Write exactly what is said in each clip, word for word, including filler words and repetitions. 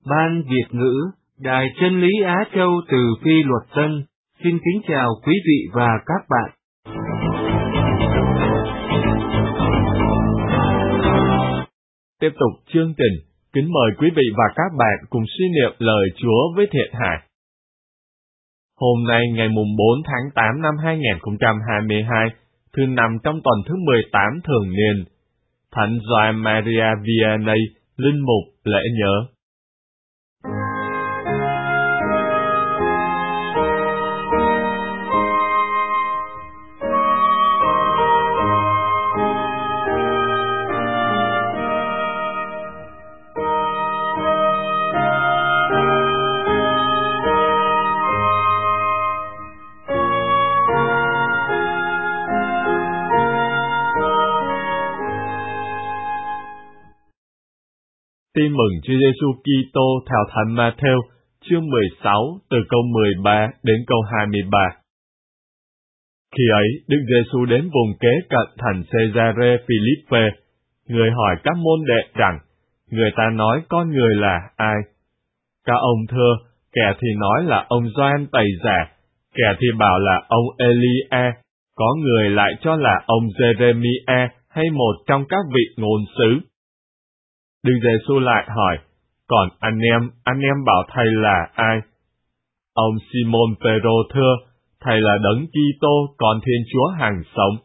Ban Việt ngữ, Đài Chân lý Á Châu từ Phi Luật Tân, xin kính chào quý vị và các bạn. Tiếp tục chương trình, kính mời quý vị và các bạn cùng suy niệm lời Chúa với Thiện Hải. Hôm nay ngày mùng bốn tháng tám năm hai nghìn không trăm hai mươi hai, thứ năm trong tuần thứ mười tám thường niên, Thánh Gioan Maria Vianney, linh mục lễ nhớ. Tin mừng Chúa Giêsu Kitô theo Thánh Ma-thêu, chương mười sáu, từ câu mười ba đến câu hai mươi ba. Khi ấy, Đức Giêsu đến vùng kế cận thành Cesarea Philippe, người hỏi các môn đệ rằng, người ta nói con người là ai? Các ông thưa, kẻ thì nói là ông Gioan Tẩy Giả, kẻ thì bảo là ông Elia, có người lại cho là ông Jeremia hay một trong các vị ngôn sứ. Đức Giêsu lại hỏi, còn anh em, anh em bảo thầy là ai? Ông Simon Phêrô thưa, thầy là Đấng Kitô, con Thiên Chúa hằng sống.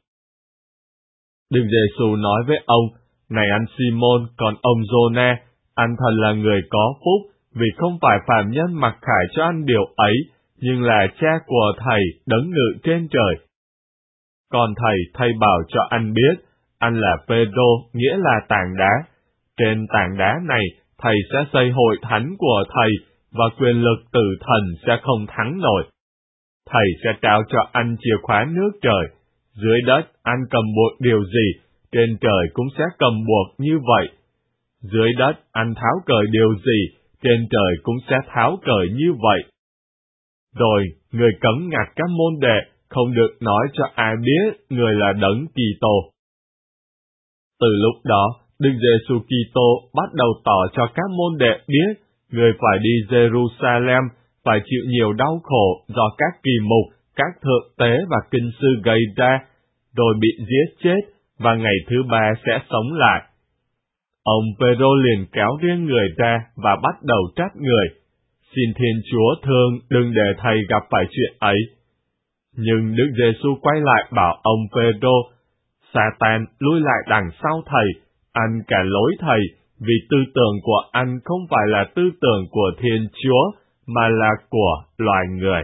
Đức Giêsu nói với ông, này anh Simon, còn ông Giô-na, anh thật là người có phúc, vì không phải phàm nhân mặc khải cho anh điều ấy, nhưng là Cha của thầy Đấng ngự trên trời. Còn thầy, thầy bảo cho anh biết, anh là Phêrô, nghĩa là tảng đá. Trên tảng đá này, thầy sẽ xây hội thánh của thầy, và quyền lực từ thần sẽ không thắng nổi. Thầy sẽ trao cho anh chìa khóa nước trời. Dưới đất, anh cầm buộc điều gì, trên trời cũng sẽ cầm buộc như vậy. Dưới đất, anh tháo cởi điều gì, trên trời cũng sẽ tháo cởi như vậy. Rồi, người cấm ngặt các môn đệ, không được nói cho ai biết người là Đấng Kitô. Từ lúc đó, Đức Giêsu Kitô bắt đầu tỏ cho các môn đệ biết, người phải đi Jerusalem, phải chịu nhiều đau khổ do các kỳ mục, các thượng tế và kinh sư gây ra, rồi bị giết chết, và ngày thứ ba sẽ sống lại. Ông Phêrô liền kéo riêng người ra và bắt đầu trách người, xin Thiên Chúa thương đừng để thầy gặp phải chuyện ấy. Nhưng Đức Giêsu quay lại bảo ông Phêrô, Sa-tan lui lại đằng sau thầy, anh cản lối thầy, vì tư tưởng của anh không phải là tư tưởng của Thiên Chúa, mà là của loài người.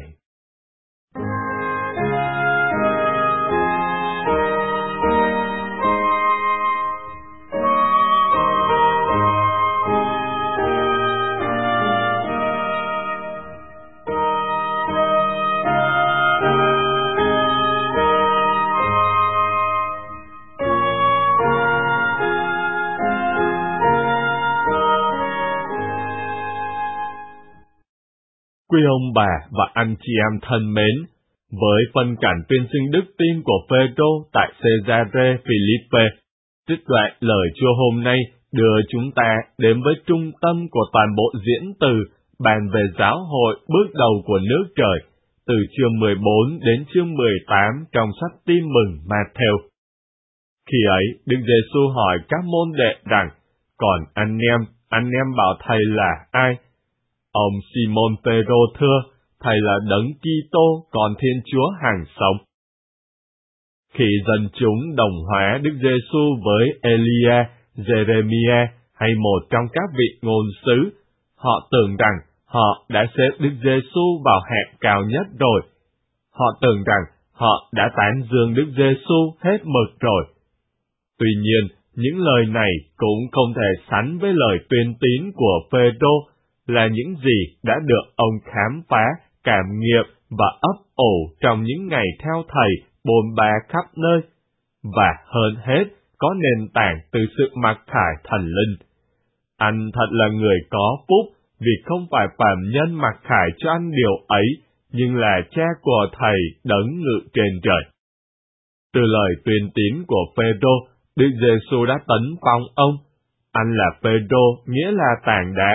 Quý ông bà và anh chị em thân mến, với phân cảnh tuyên xưng đức tin của Phêrô tại Cesarea Philippe, trích đoạn lời Chúa hôm nay đưa chúng ta đến với trung tâm của toàn bộ diễn từ bàn về giáo hội bước đầu của nước trời, từ chương mười bốn đến chương mười tám trong sách Tin mừng Ma-thêu. Khi ấy, Đức Giêsu hỏi các môn đệ rằng, còn anh em, anh em bảo thầy là ai? Ông Simon Phêrô thưa, thầy là Đấng Kitô, con Thiên Chúa hằng sống. Khi dân chúng đồng hóa Đức Giêsu với Elia, Jeremia hay một trong các vị ngôn sứ, họ tưởng rằng họ đã xếp Đức Giêsu vào hạng cao nhất rồi. Họ tưởng rằng họ đã tán dương Đức Giêsu hết mực rồi. Tuy nhiên, những lời này cũng không thể sánh với lời tuyên tín của Phêrô, là những gì đã được ông khám phá, cảm nghiệm và ấp ủ trong những ngày theo thầy bôn ba khắp nơi, và hơn hết có nền tảng từ sự mặc khải thần linh. Anh thật là người có phúc, vì không phải phàm nhân mặc khải cho anh điều ấy, nhưng là Cha của thầy Đấng ngự trên trời. Từ lời tuyên tín của Phêrô, Đức Giêsu đã tấn phong ông. Anh là Phêrô, nghĩa là tảng đá,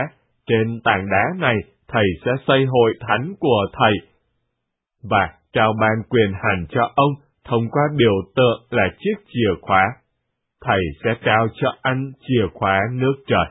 trên tảng đá này, thầy sẽ xây hội thánh của thầy, và trao ban quyền hành cho ông thông qua biểu tượng là chiếc chìa khóa. Thầy sẽ trao cho anh chìa khóa nước trời.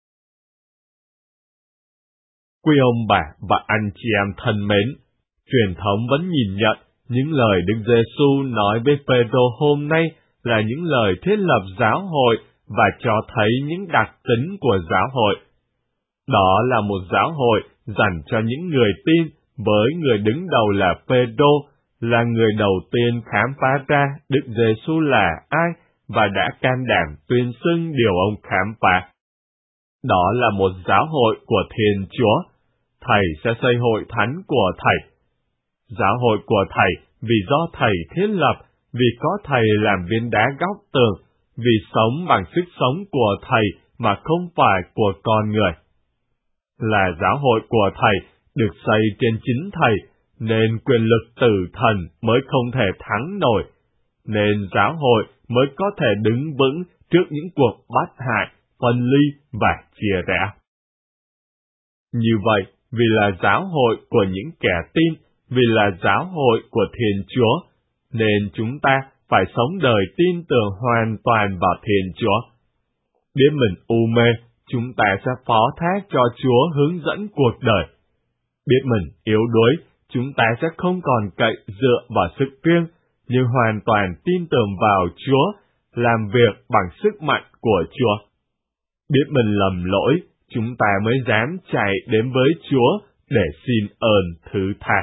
Quý ông bà và anh chị em thân mến, truyền thống vẫn nhìn nhận những lời Đức Giêsu nói với Phêrô hôm nay là những lời thiết lập giáo hội và cho thấy những đặc tính của giáo hội. Đó là một giáo hội dành cho những người tin, với người đứng đầu là Phêrô, là người đầu tiên khám phá ra Đức Giêsu là ai và đã can đảm tuyên xưng điều ông khám phá. Đó là một giáo hội của Thiên Chúa. Thầy sẽ xây hội thánh của thầy. Giáo hội của thầy vì do thầy thiết lập, vì có thầy làm viên đá góc tường, vì sống bằng sức sống của thầy mà không phải của con người. Là giáo hội của thầy được xây trên chính thầy, nên quyền lực từ thần mới không thể thắng nổi, nên giáo hội mới có thể đứng vững trước những cuộc bắt hại, phân ly và chia rẽ. Như vậy, vì là giáo hội của những kẻ tin, vì là giáo hội của Thiên Chúa, nên chúng ta phải sống đời tin tưởng hoàn toàn vào Thiên Chúa. Biết mình u mê, chúng ta sẽ phó thác cho Chúa hướng dẫn cuộc đời. Biết mình yếu đuối, chúng ta sẽ không còn cậy dựa vào sức riêng, nhưng hoàn toàn tin tưởng vào Chúa, làm việc bằng sức mạnh của Chúa. Biết mình lầm lỗi, chúng ta mới dám chạy đến với Chúa để xin ơn thứ tha.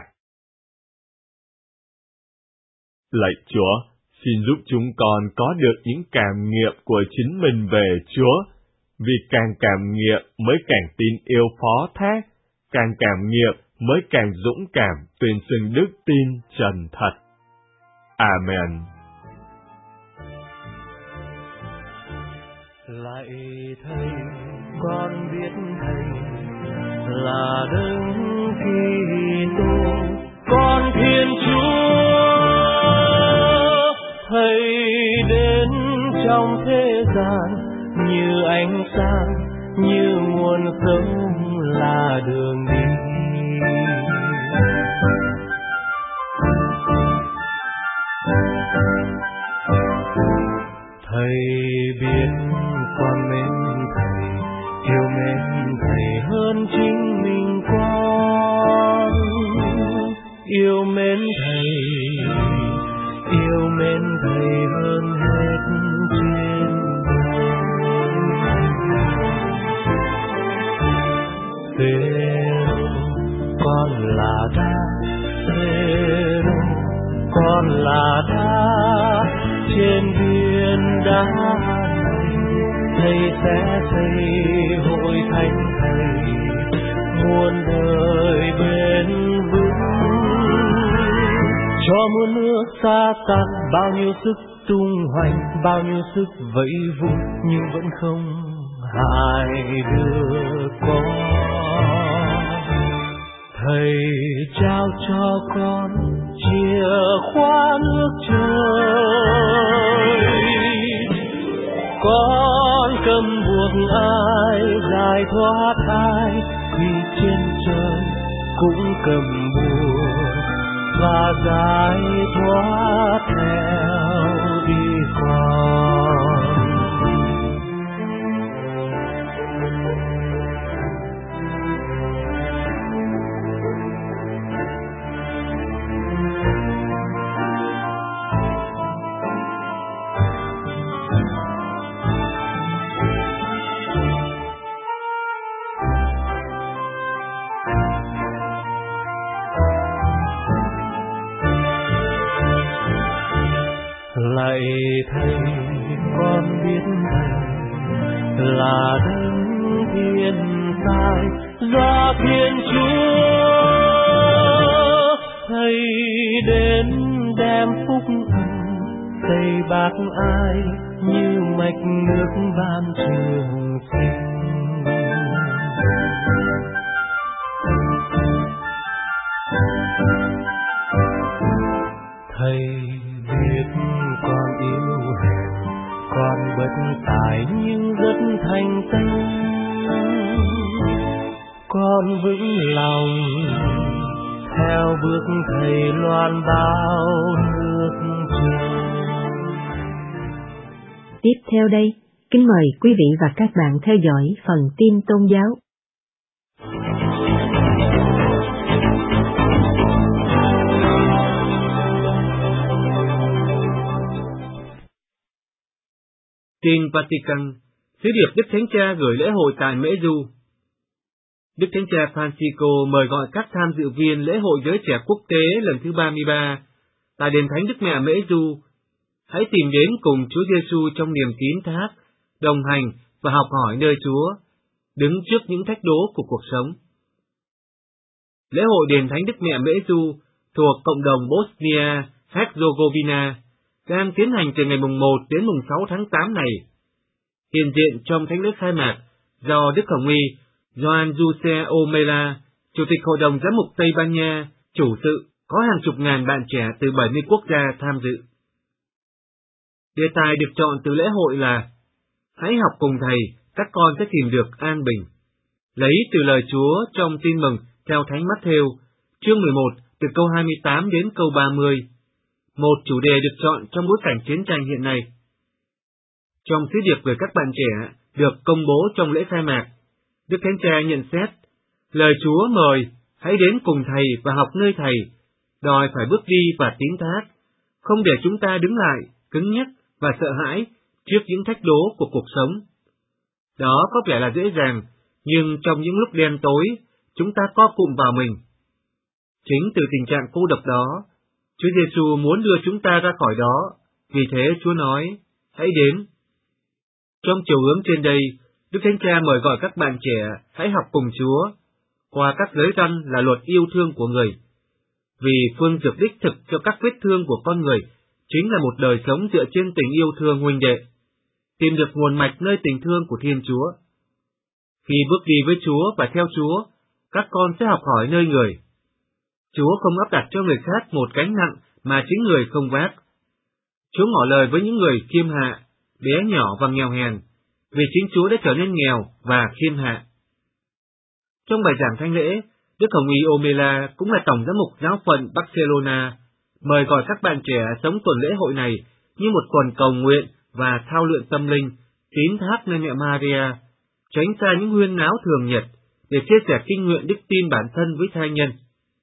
Lạy Chúa, xin giúp chúng con có được những cảm nghiệm của chính mình về Chúa, vì càng cảm nghiệm mới càng tin yêu phó thác, càng cảm nghiệm mới càng dũng cảm tuyên xưng đức tin chân thật. Amen. Lạy Thầy, con biết Thầy là Đấng Kitô, con Thiên Chúa. Thầy đến trong thế gian như ánh sáng, như nguồn sống là đường đi. Thầy biết con mến Thầy, yêu mến Thầy hơn chính mình con. Yêu mến Thầy, yêu mến Thầy hơn hết trên đời. Phêrô, con là đá, Phêrô, con là đá trên viên đá này. Thầy sẽ xây hội thánh Thầy muôn đời bền vững. Cho muôn nước xa tàn, bao nhiêu sức tung hoành, bao nhiêu sức vẫy vùng, nhưng vẫn không hại được con. Thầy trao cho con chìa khóa nước trời. Con cầm buộc ai giải thoát ai, vì trên trời cũng cầm buộc và giải thoát theo đi con. Lạy Thầy, con biết Thầy là Đấng thiên tài do Thiên Chúa. Thầy đến đem phúc ân xây bác ai như mạch nước ban trường sinh. Thầy biết con yếu hèn, con bất tài nhưng rất thành tâm. con vững lòng theo bước thầy loan báo nước trời. Tiếp theo đây, kính mời quý vị và các bạn theo dõi phần tin tôn giáo. Tin Vatican, sứ điệp Đức Thánh Cha gửi lễ hội tại Mễ Du. Đức Thánh Cha Francisco mời gọi các tham dự viên lễ hội giới trẻ quốc tế lần thứ ba mươi ba tại đền Thánh Đức Mẹ Mễ Du. Hãy tìm đến cùng Chúa Giêsu trong niềm tín thác, đồng hành và học hỏi nơi Chúa, đứng trước những thách đố của cuộc sống. Lễ hội đền Thánh Đức Mẹ Mễ Du thuộc cộng đồng Bosnia-Herzegovina đang tiến hành từ ngày mùng một đến mùng sáu tháng tám này. Hiện diện trong thánh lễ khai mạc do Đức Hồng Y Joan Jose Omela, Chủ tịch Hội đồng Giám mục Tây Ban Nha, chủ sự, có hàng chục ngàn bạn trẻ từ bảy mươi quốc gia tham dự. Đề tài được chọn từ lễ hội là Hãy học cùng Thầy, các con sẽ tìm được an bình. Lấy từ lời Chúa trong Tin Mừng theo Thánh Matthew, chương mười một, từ câu hai mươi tám đến câu ba mươi. Một chủ đề được chọn trong bối cảnh chiến tranh hiện nay. Trong sứ điệp về các bạn trẻ được công bố trong lễ khai mạc, Đức Thánh Cha nhận xét, lời Chúa mời, hãy đến cùng Thầy và học nơi Thầy, đòi phải bước đi và tín thác, không để chúng ta đứng lại, cứng nhắc và sợ hãi trước những thách đố của cuộc sống. Đó có vẻ là dễ dàng, nhưng trong những lúc đen tối, chúng ta co cụm vào mình. Chính từ tình trạng cô độc đó, Chúa Giêsu muốn đưa chúng ta ra khỏi đó, vì thế Chúa nói, hãy đến. Trong chiều hướng trên đây, Đức Thánh Cha mời gọi các bạn trẻ hãy học cùng Chúa, qua các giới răn là luật yêu thương của người. Vì phương dược đích thực cho các vết thương của con người chính là một đời sống dựa trên tình yêu thương huynh đệ, tìm được nguồn mạch nơi tình thương của Thiên Chúa. Khi bước đi với Chúa và theo Chúa, các con sẽ học hỏi nơi người. Chúa không áp đặt cho người khác một gánh nặng mà chính người không vác. Chúa ngỏ lời với những người khiêm hạ, bé nhỏ và nghèo hèn, vì chính Chúa đã trở nên nghèo và khiêm hạ. Trong bài giảng thánh lễ, Đức Hồng Y Omela cũng là Tổng giám mục giáo phận Barcelona, mời gọi các bạn trẻ sống tuần lễ hội này như một tuần cầu nguyện và thao luyện tâm linh, tín thác nơi mẹ Maria, tránh xa những huyên náo thường nhật để chia sẻ kinh nguyện đức tin bản thân với tha nhân.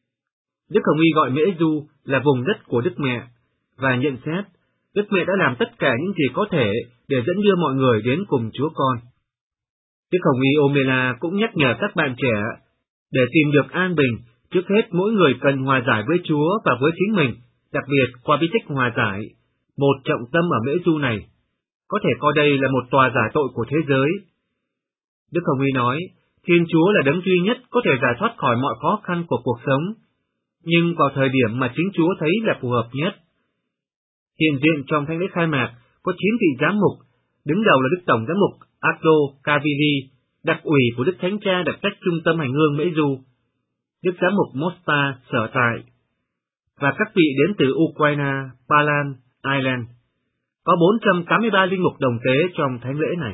Đức Hồng Y gọi Mễ Du là vùng đất của Đức Mẹ, và nhận xét, Đức Mẹ đã làm tất cả những gì có thể để dẫn đưa mọi người đến cùng Chúa Con. Đức Hồng Y Omela cũng nhắc nhở các bạn trẻ, để tìm được an bình, trước hết mỗi người cần hòa giải với Chúa và với chính mình, đặc biệt qua bí tích hòa giải, một trọng tâm ở Mễ Du này. Có thể coi đây là một tòa giải tội của thế giới. Đức Hồng Y nói, Thiên Chúa là đấng duy nhất có thể giải thoát khỏi mọi khó khăn của cuộc sống, nhưng vào thời điểm mà chính Chúa thấy là phù hợp nhất. Hiện diện trong thánh lễ khai mạc có chín vị giám mục, đứng đầu là Đức Tổng giám mục Aldo Cavili, đặc ủy của Đức Thánh Cha đặc trách trung tâm hành hương Mễ Du, Đức giám mục Mosta sở tại, và các vị đến từ Ukraine, Ba Lan, Ireland. Có bốn trăm tám mươi ba linh mục đồng tế trong thánh lễ này.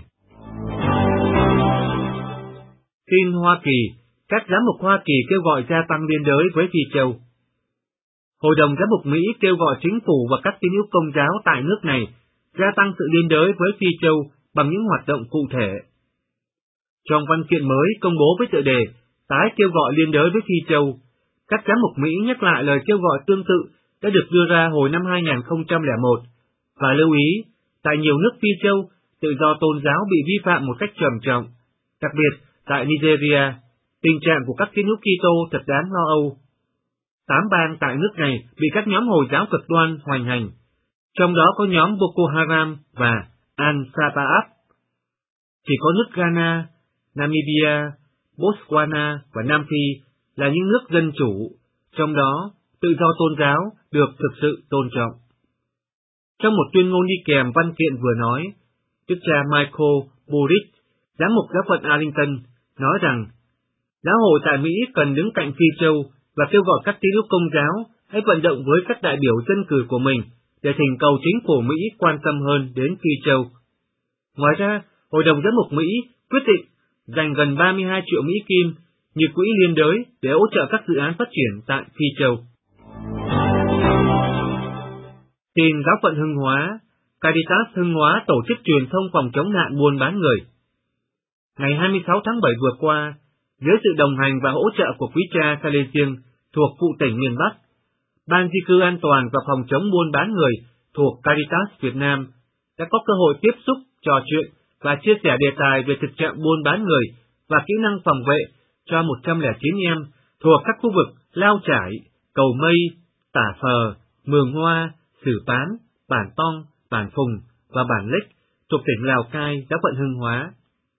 Tin Hoa Kỳ, các giám mục Hoa Kỳ kêu gọi gia tăng liên đới với Phi Châu. Hội đồng giám mục Mỹ kêu gọi chính phủ và các tín hữu Công giáo tại nước này gia tăng sự liên đới với Phi Châu bằng những hoạt động cụ thể. Trong văn kiện mới công bố với tựa đề Tái kêu gọi liên đới với Phi Châu, các giám mục Mỹ nhắc lại lời kêu gọi tương tự đã được đưa ra hồi năm hai nghìn không trăm lẻ một, và lưu ý, tại nhiều nước Phi Châu, tự do tôn giáo bị vi phạm một cách trầm trọng, đặc biệt tại Nigeria, tình trạng của các tín hữu Kitô thật đáng lo âu. Tám bang tại nước này bị các nhóm Hồi giáo cực đoan hoành hành, trong đó có nhóm Boko Haram và Al-Shabaab. Chỉ có nước Ghana, Namibia, Botswana và Nam Phi là những nước dân chủ, trong đó tự do tôn giáo được thực sự tôn trọng. Trong một tuyên ngôn đi kèm văn kiện vừa nói, Đức cha Michael Burritt, giám mục giáo phận Arlington, nói rằng giáo hội tại Mỹ cần đứng cạnh Phi Châu và kêu gọi các tín hữu Công giáo hãy vận động với các đại biểu dân cử của mình để thỉnh cầu chính phủ Mỹ quan tâm hơn đến Phi Châu. Ngoài ra, Hội đồng giám mục Mỹ quyết định dành gần ba mươi hai triệu Mỹ Kim, như Quỹ Liên đới để hỗ trợ các dự án phát triển tại Phi Châu. Tin giáo phận Hưng Hóa, Caritas Hưng Hóa tổ chức truyền thông phòng chống nạn buôn bán người. Ngày hai mươi sáu tháng bảy vừa qua, dưới sự đồng hành và hỗ trợ của quý cha Salesian thuộc phụ tỉnh miền Bắc, Ban di cư an toàn và phòng chống buôn bán người thuộc Caritas Việt Nam đã có cơ hội tiếp xúc, trò chuyện và chia sẻ đề tài về thực trạng buôn bán người và kỹ năng phòng vệ cho một trăm lẻ chín em thuộc các khu vực Lao Chải, Cầu Mây, Tả Phờ, Mường Hoa, Sử Pán, Bản Tong, Bản Phùng và Bản Lích thuộc tỉnh Lào Cai, giáo phận Hưng Hóa.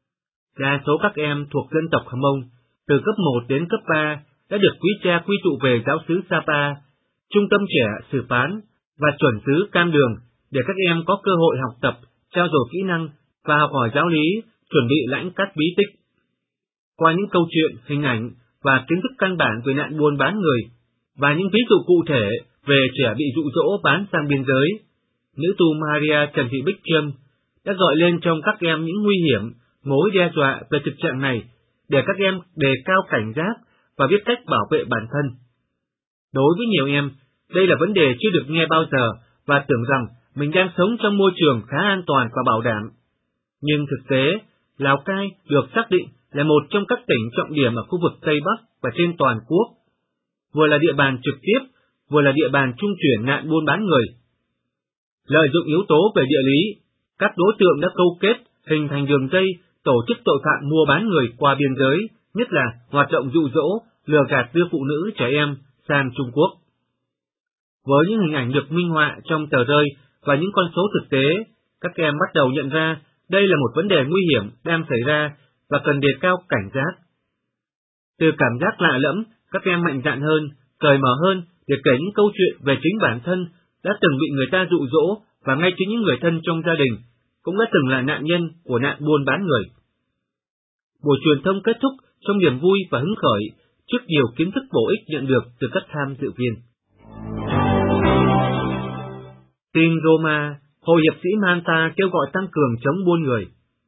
Đa số các em thuộc dân tộc Hờ Mông, từ cấp một đến cấp ba đã được quý cha quy tụ về giáo xứ Sapa, trung tâm trẻ Sử Pán và chuẩn xứ Cam Đường để các em có cơ hội học tập, trao dồi kỹ năng và học hỏi giáo lý, chuẩn bị lãnh các bí tích. Qua những câu chuyện, hình ảnh và kiến thức căn bản về nạn buôn bán người và những ví dụ cụ thể về trẻ bị dụ dỗ bán sang biên giới, nữ tu Maria Trần Thị Bích Trâm đã gọi lên trong các em những nguy hiểm, mối đe dọa về thực trạng này để các em đề cao cảnh giác và biết cách bảo vệ bản thân. Đối với nhiều em, đây là vấn đề chưa được nghe bao giờ và tưởng rằng mình đang sống trong môi trường khá an toàn và bảo đảm. Nhưng thực tế, Lào Cai được xác định là một trong các tỉnh trọng điểm ở khu vực Tây Bắc và trên toàn quốc, vừa là địa bàn trực tiếp, vừa là địa bàn trung chuyển nạn buôn bán người. Lợi dụng yếu tố về địa lý, các đối tượng đã câu kết hình thành đường dây tổ chức tội phạm mua bán người qua biên giới, nhất là hoạt động dụ dỗ, lừa gạt đưa phụ nữ trẻ em sang Trung Quốc. Với những hình ảnh được minh họa trong tờ rơi và những con số thực tế, các em bắt đầu nhận ra đây là một vấn đề nguy hiểm đang xảy ra và cần đề cao cảnh giác. Từ cảm giác lạ lẫm, các em mạnh dạn hơn, cởi mở hơn để kể những câu chuyện về chính bản thân đã từng bị người ta dụ dỗ và ngay chính những người thân trong gia đình cũng đã từng là nạn nhân của nạn buôn bán người. Buổi truyền thông kết thúc trong niềm vui và hứng khởi trước nhiều kiến thức bổ ích nhận được từ các tham dự viên. Tin Roma, Hội hiệp sĩ Malta kêu gọi tăng cường chống buôn người.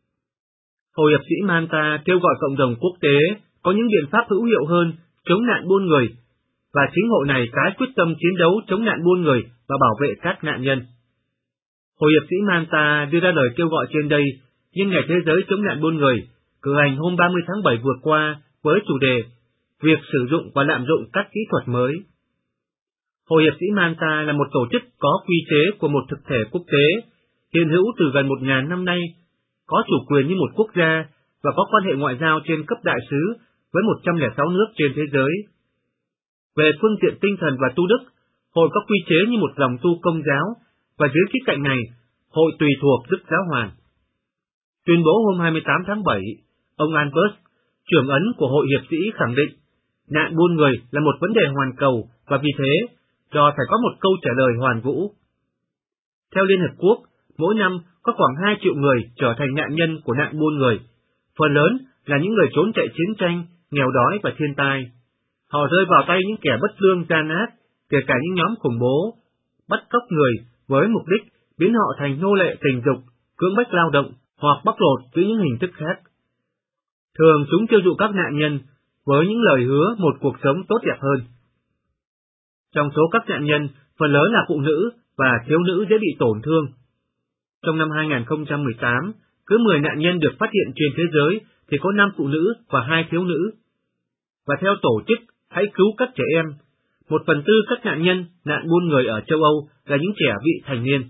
Hội hiệp sĩ Malta kêu gọi cộng đồng quốc tế có những biện pháp hữu hiệu hơn chống nạn buôn người, và chính hội này tái quyết tâm chiến đấu chống nạn buôn người và bảo vệ các nạn nhân. Hội hiệp sĩ Malta đưa ra lời kêu gọi trên đây nhân ngày thế giới chống nạn buôn người, cử hành hôm ba mươi tháng bảy vừa qua với chủ đề Việc sử dụng và lạm dụng các kỹ thuật mới. Hội hiệp sĩ Malta là một tổ chức có quy chế của một thực thể quốc tế, hiện hữu từ gần một nghìn năm nay, có chủ quyền như một quốc gia và có quan hệ ngoại giao trên cấp đại sứ với một trăm lẻ sáu nước trên thế giới. Về phương diện tinh thần và tu đức, hội có quy chế như một dòng tu công giáo, và dưới khía cạnh này, hội tùy thuộc Đức Giáo Hoàng. Tuyên bố hôm hai mươi tám tháng bảy, ông Albert, trưởng ấn của Hội hiệp sĩ khẳng định, nạn buôn người là một vấn đề hoàn cầu và vì thế, do phải có một câu trả lời hoàn vũ. Theo Liên Hợp Quốc, mỗi năm có khoảng hai triệu người trở thành nạn nhân của nạn buôn người, phần lớn là những người trốn chạy chiến tranh, nghèo đói và thiên tai. Họ rơi vào tay những kẻ bất lương gian ác, kể cả những nhóm khủng bố, bắt cóc người với mục đích biến họ thành nô lệ tình dục, cưỡng bách lao động hoặc bóc lột dưới những hình thức khác. Thường chúng chiêu dụ các nạn nhân với những lời hứa một cuộc sống tốt đẹp hơn. Trong số các nạn nhân, phần lớn là phụ nữ và thiếu nữ dễ bị tổn thương. Trong năm hai nghìn không trăm mười tám, cứ mười nạn nhân được phát hiện trên thế giới thì có năm phụ nữ và hai thiếu nữ. Và theo tổ chức Hãy cứu các trẻ em, một phần tư các nạn nhân nạn buôn người ở châu Âu là những trẻ vị thành niên.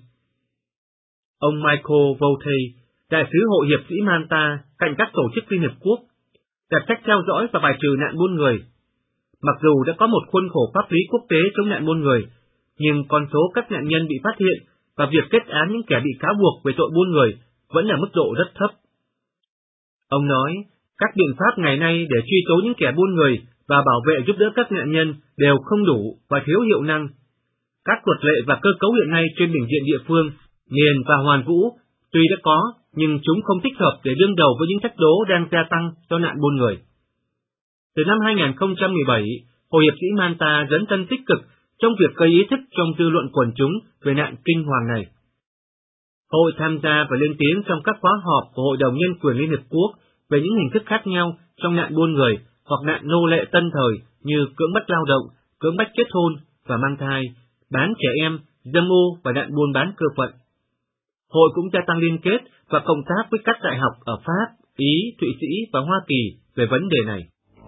Ông Michael Votey, đại sứ Hội hiệp sĩ Malta cạnh các tổ chức Liên Hợp Quốc, đặt cách theo dõi và bài trừ nạn buôn người. Mặc dù đã có một khuôn khổ pháp lý quốc tế chống nạn buôn người, nhưng con số các nạn nhân bị phát hiện và việc kết án những kẻ bị cáo buộc về tội buôn người vẫn là mức độ rất thấp. Ông nói, các biện pháp ngày nay để truy tố những kẻ buôn người và bảo vệ giúp đỡ các nạn nhân đều không đủ và thiếu hiệu năng. Các luật lệ và cơ cấu hiện nay trên bình diện địa phương, miền và hoàn vũ tuy đã có, nhưng chúng không thích hợp để đương đầu với những thách đố đang gia tăng do nạn buôn người. Từ năm hai nghìn không trăm mười bảy, Hội hiệp sĩ Malta dấn thân tích cực trong việc gây ý thức trong dư luận quần chúng về nạn kinh hoàng này. Hội tham gia và lên tiếng trong các khóa họp của Hội đồng Nhân quyền Liên Hợp Quốc về những hình thức khác nhau trong nạn buôn người hoặc nạn nô lệ tân thời như cưỡng bách lao động, cưỡng bách kết hôn và mang thai, bán trẻ em, dâm ô và nạn buôn bán cơ phận. Hội cũng gia tăng liên kết và cộng tác với các đại học ở Pháp, Ý, Thụy Sĩ và Hoa Kỳ về vấn đề này.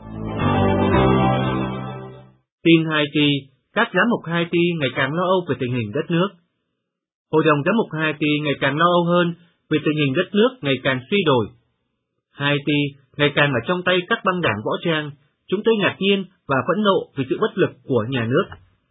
Tin Haiti, các giám mục Haiti ngày càng lo âu về tình hình đất nước. Hội đồng giám mục Haiti ngày càng lo âu hơn về tình hình đất nước ngày càng suy đồi. Haiti ngày càng ở trong tay các băng đảng võ trang, chúng tôi ngạc nhiên và phẫn nộ vì sự bất lực của nhà nước.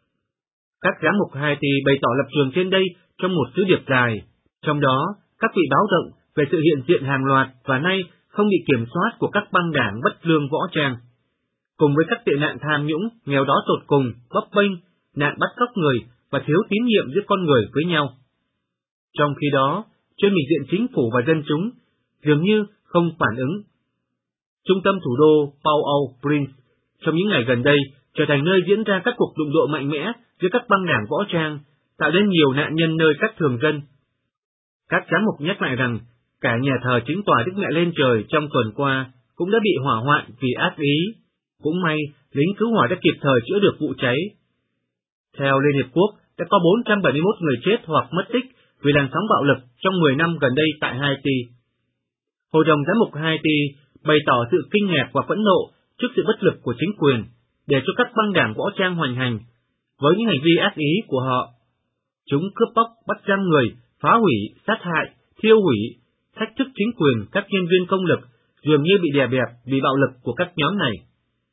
Các giám mục Haiti bày tỏ lập trường trên đây trong một sứ điệp dài, trong đó các vị báo động về sự hiện diện hàng loạt và nay không bị kiểm soát của các băng đảng bất lương võ trang, cùng với các tệ nạn tham nhũng, nghèo đói tột cùng, bấp bênh, nạn bắt cóc người và thiếu tín nhiệm giữa con người với nhau. Trong khi đó, trên bình diện chính phủ và dân chúng dường như không phản ứng. Trung tâm thủ đô Port-au-Prince trong những ngày gần đây trở thành nơi diễn ra các cuộc đụng độ mạnh mẽ giữa các băng đảng võ trang, tạo nên nhiều nạn nhân nơi các thường dân. Các giám mục nhắc lại rằng cả nhà thờ chính tòa Đức Mẹ Lên Trời trong tuần qua cũng đã bị hỏa hoạn vì ác ý. Cũng may lính cứu hỏa đã kịp thời chữa được vụ cháy. Theo Liên Hiệp Quốc, đã có bốn trăm bảy mươi mốt người chết hoặc mất tích vì làn sóng bạo lực trong mười năm gần đây tại Haiti. Hội đồng giám mục Haiti bày tỏ sự kinh ngạc và phẫn nộ trước sự bất lực của chính quyền để cho các băng đảng võ trang hoành hành với những hành vi ác ý của họ. Chúng cướp bóc, bắt giam người, phá hủy, sát hại, thiêu hủy, thách thức chính quyền, các nhân viên công lực dường như bị đè bẹp vì bạo lực của các nhóm này.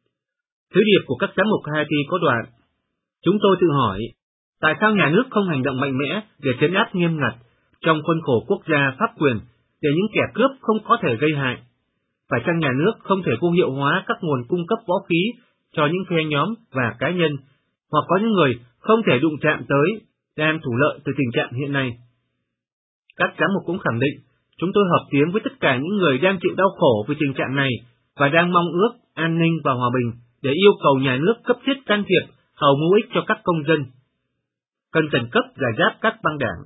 Sứ điệp của các giám mục Haiti có đoạn: chúng tôi tự hỏi, tại sao nhà nước không hành động mạnh mẽ để trấn áp nghiêm ngặt trong khuôn khổ quốc gia pháp quyền để những kẻ cướp không có thể gây hại? Phải chăng nhà nước không thể vô hiệu hóa các nguồn cung cấp võ khí cho những phe nhóm và cá nhân, hoặc có những người không thể đụng chạm tới, đang thủ lợi từ tình trạng hiện nay? Các giám mục cũng khẳng định, chúng tôi hợp tiếng với tất cả những người đang chịu đau khổ vì tình trạng này và đang mong ước an ninh và hòa bình để yêu cầu nhà nước cấp thiết can thiệp hầu mưu ích cho các công dân. Cần khẩn cấp giải giáp các băng đảng.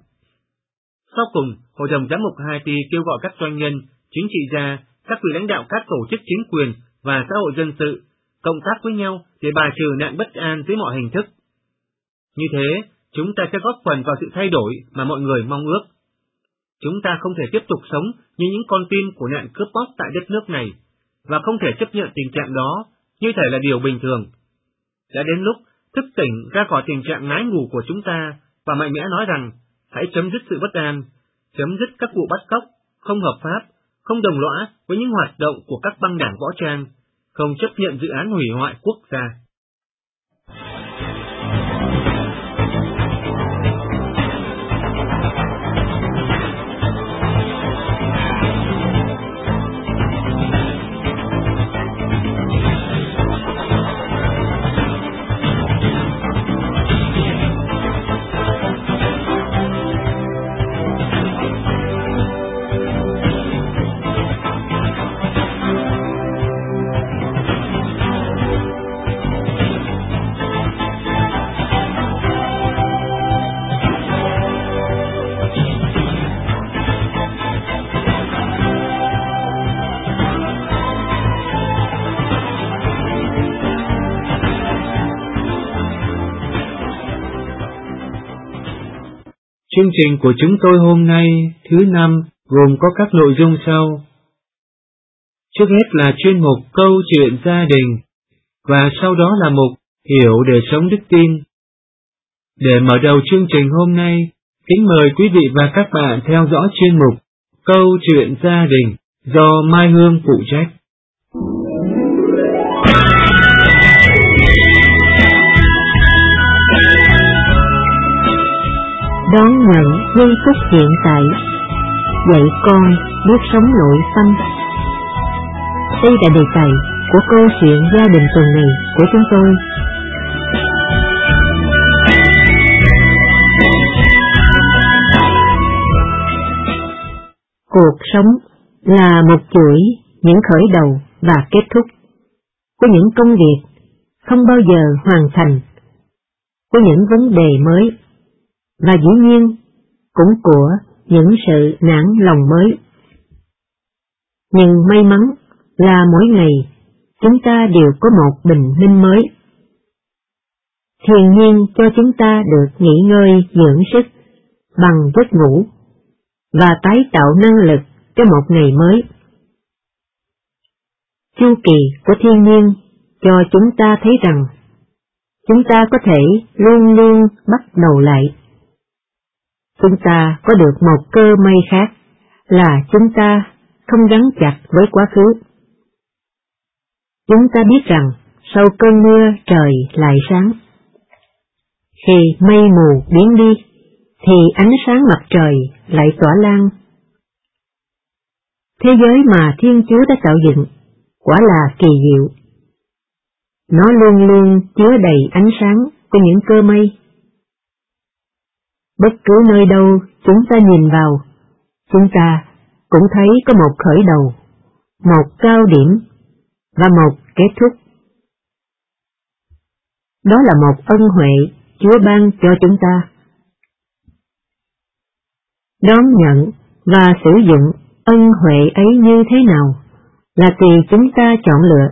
Sau cùng, Hội đồng giám mục Haiti kêu gọi các doanh nhân, chính trị gia, các vị lãnh đạo các tổ chức chính quyền và xã hội dân sự cộng tác với nhau để bài trừ nạn bất an dưới mọi hình thức. Như thế, chúng ta sẽ góp phần vào sự thay đổi mà mọi người mong ước. Chúng ta không thể tiếp tục sống như những con tin của nạn cướp bóc tại đất nước này, và không thể chấp nhận tình trạng đó như thể là điều bình thường. Đã đến lúc thức tỉnh ra khỏi tình trạng ngái ngủ của chúng ta và mạnh mẽ nói rằng hãy chấm dứt sự bất an, chấm dứt các vụ bắt cóc không hợp pháp, không đồng lõa với những hoạt động của các băng đảng võ trang, không chấp nhận dự án hủy hoại quốc gia. Chương trình của chúng tôi hôm nay, thứ năm, gồm có các nội dung sau. Trước hết là chuyên mục Câu chuyện gia đình, và sau đó là mục Hiểu để sống đức tin. Để mở đầu chương trình hôm nay, kính mời quý vị và các bạn theo dõi chuyên mục Câu chuyện gia đình do Mai Hương phụ trách. Đón nhận giây phút hiện tại, dạy con biết sống nội tâm. Đây là đề tài của câu chuyện gia đình tuần này của chúng tôi. Cuộc sống là một chuỗi những khởi đầu và kết thúc của những công việc không bao giờ hoàn thành, của những vấn đề mới, và dĩ nhiên cũng của những sự nản lòng mới. Nhưng may mắn là mỗi ngày chúng ta đều có một bình minh mới. Thiên nhiên cho chúng ta được nghỉ ngơi dưỡng sức bằng giấc ngủ và tái tạo năng lực cho một ngày mới. Chu kỳ của thiên nhiên cho chúng ta thấy rằng chúng ta có thể luôn luôn bắt đầu lại. Chúng ta có được một cơ may khác là chúng ta không gắn chặt với quá khứ. Chúng ta biết rằng sau cơn mưa trời lại sáng. Khi mây mù biến đi, thì ánh sáng mặt trời lại tỏa lan. Thế giới mà Thiên Chúa đã tạo dựng quả là kỳ diệu. Nó luôn luôn chứa đầy ánh sáng của những cơ mây. Bất cứ nơi đâu chúng ta nhìn vào, chúng ta cũng thấy có một khởi đầu, một cao điểm và một kết thúc. Đó là một ân huệ Chúa ban cho chúng ta. Đón nhận và sử dụng ân huệ ấy như thế nào là tùy chúng ta chọn lựa.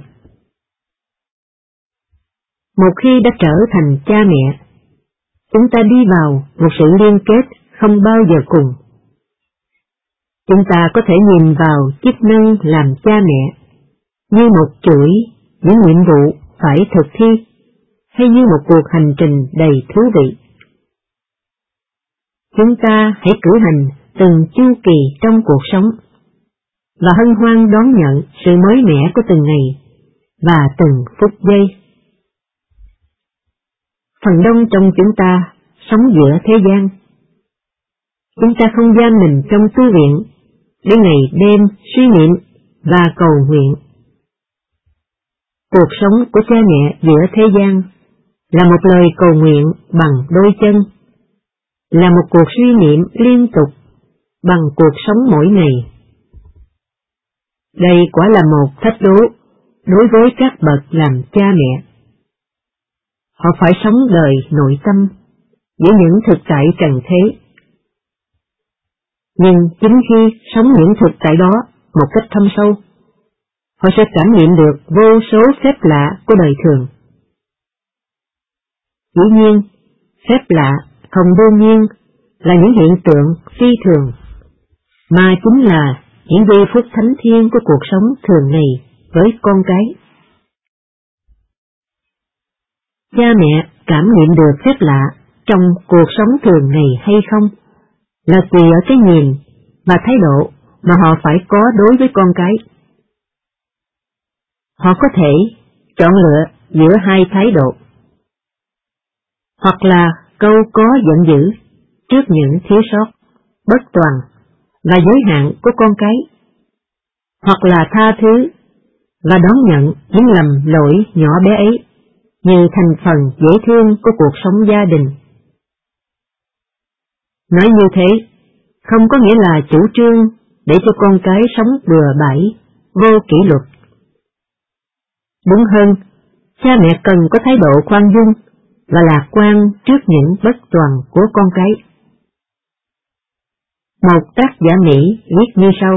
Một khi đã trở thành cha mẹ, chúng ta đi vào một sự liên kết không bao giờ cùng. Chúng ta có thể nhìn vào chức năng làm cha mẹ như một chuỗi những nhiệm vụ phải thực thi, hay như một cuộc hành trình đầy thú vị. Chúng ta hãy cử hành từng chu kỳ trong cuộc sống, và hân hoan đón nhận sự mới mẻ của từng ngày và từng phút giây. Phần đông trong chúng ta sống giữa thế gian. Chúng ta không giam mình trong tu viện để ngày đêm suy niệm và cầu nguyện. Cuộc sống của cha mẹ giữa thế gian là một lời cầu nguyện bằng đôi chân, là một cuộc suy niệm liên tục bằng cuộc sống mỗi ngày. Đây quả là một thách đố đối với các bậc làm cha mẹ. Họ phải sống đời nội tâm với những thực tại trần thế. Nhưng chính khi sống những thực tại đó một cách thâm sâu, họ sẽ cảm nghiệm được vô số phép lạ của đời thường. Dĩ nhiên, phép lạ không đương nhiên là những hiện tượng phi thường, mà chính là những giây phút thánh thiêng của cuộc sống thường ngày với con cái. Cha mẹ cảm nghiệm được phép lạ trong cuộc sống thường ngày hay không là tùy ở cái nhìn và thái độ mà họ phải có đối với con cái. Họ có thể chọn lựa giữa hai thái độ, hoặc là câu có giận dữ trước những thiếu sót, bất toàn và giới hạn của con cái, hoặc là tha thứ và đón nhận những lầm lỗi nhỏ bé ấy như thành phần dễ thương của cuộc sống gia đình. Nói như thế, không có nghĩa là chủ trương để cho con cái sống bừa bãi, vô kỷ luật. Đúng hơn, cha mẹ cần có thái độ khoan dung và lạc quan trước những bất toàn của con cái. Một tác giả Mỹ viết như sau: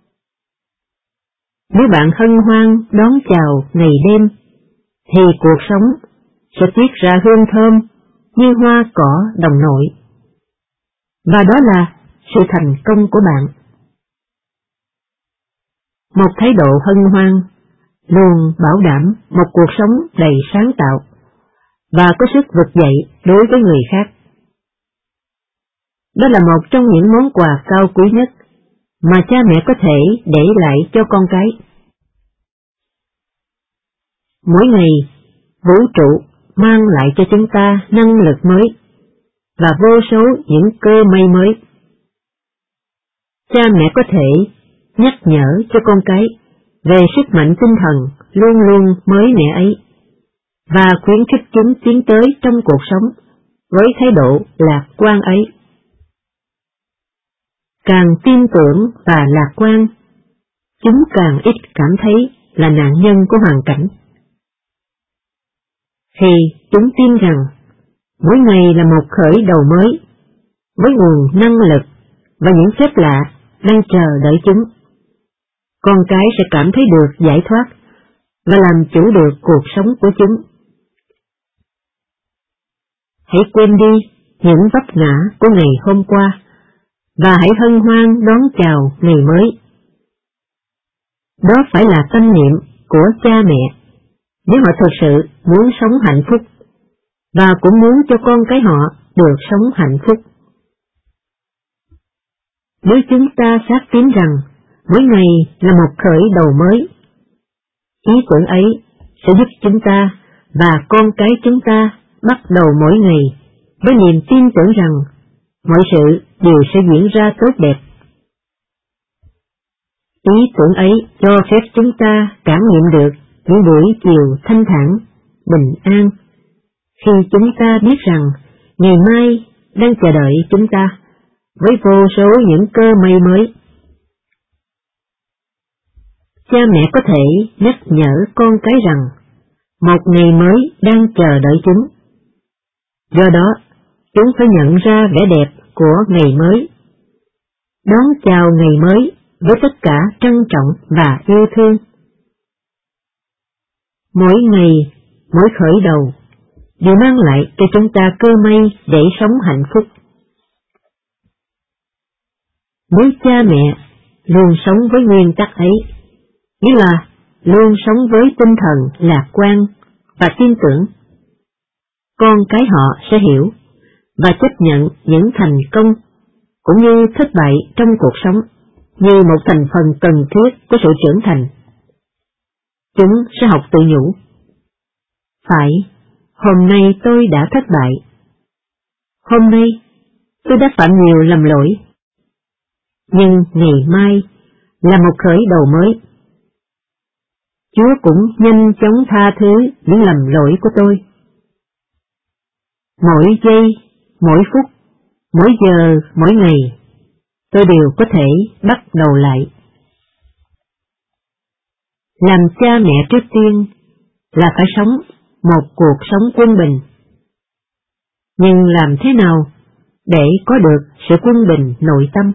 nếu bạn hân hoan đón chào ngày đêm, thì cuộc sống sẽ tiết ra hương thơm như hoa cỏ đồng nội. Và đó là sự thành công của bạn. Một thái độ hân hoan luôn bảo đảm một cuộc sống đầy sáng tạo và có sức vực dậy đối với người khác. Đó là một trong những món quà cao quý nhất mà cha mẹ có thể để lại cho con cái. Mỗi ngày, vũ trụ mang lại cho chúng ta năng lực mới và vô số những cơ may mới. Cha mẹ có thể nhắc nhở cho con cái về sức mạnh tinh thần luôn luôn mới mẻ ấy và khuyến khích chúng tiến tới trong cuộc sống với thái độ lạc quan ấy. Càng tin tưởng và lạc quan, chúng càng ít cảm thấy là nạn nhân của hoàn cảnh. Khi chúng tin rằng mỗi ngày là một khởi đầu mới, với nguồn năng lực và những phép lạ đang chờ đợi chúng, con cái sẽ cảm thấy được giải thoát và làm chủ được cuộc sống của chúng. Hãy quên đi những vấp ngã của ngày hôm qua, và hãy hân hoan đón chào ngày mới. Đó phải là tâm niệm của cha mẹ, nếu họ thực sự muốn sống hạnh phúc, và cũng muốn cho con cái họ được sống hạnh phúc. Nếu chúng ta xác tín rằng mỗi ngày là một khởi đầu mới, ý tưởng ấy sẽ giúp chúng ta và con cái chúng ta bắt đầu mỗi ngày với niềm tin tưởng rằng mọi sự đều sẽ diễn ra tốt đẹp. Ý tưởng ấy cho phép chúng ta cảm nghiệm được những buổi chiều thanh thản, bình an, khi chúng ta biết rằng ngày mai đang chờ đợi chúng ta với vô số những cơ may mới. Cha mẹ có thể nhắc nhở con cái rằng một ngày mới đang chờ đợi chúng. Do đó, chúng phải nhận ra vẻ đẹp của ngày mới, đón chào ngày mới với tất cả trân trọng và yêu thương. Mỗi ngày, mỗi khởi đầu đều mang lại cho chúng ta cơ may để sống hạnh phúc. Nếu cha mẹ luôn sống với nguyên tắc ấy, nghĩa là luôn sống với tinh thần lạc quan và tin tưởng, con cái họ sẽ hiểu và chấp nhận những thành công cũng như thất bại trong cuộc sống như một thành phần cần thiết của sự trưởng thành. Chúng sẽ học tự nhủ: phải, hôm nay tôi đã thất bại. Hôm nay tôi đã phạm nhiều lầm lỗi. Nhưng ngày mai là một khởi đầu mới. Chúa cũng nhanh chóng tha thứ những lầm lỗi của tôi. Mỗi giây, mỗi phút, mỗi giờ, mỗi ngày, tôi đều có thể bắt đầu lại. Làm cha mẹ trước tiên là phải sống một cuộc sống quân bình. Nhưng làm thế nào để có được sự quân bình nội tâm?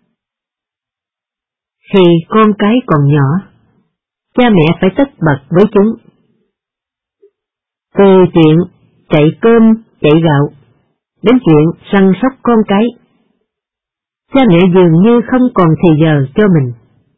Khi con cái còn nhỏ, cha mẹ phải tất bật với chúng. Từ chuyện chạy cơm, chạy gạo, đến chuyện săn sóc con cái, cha mẹ dường như không còn thì giờ cho mình.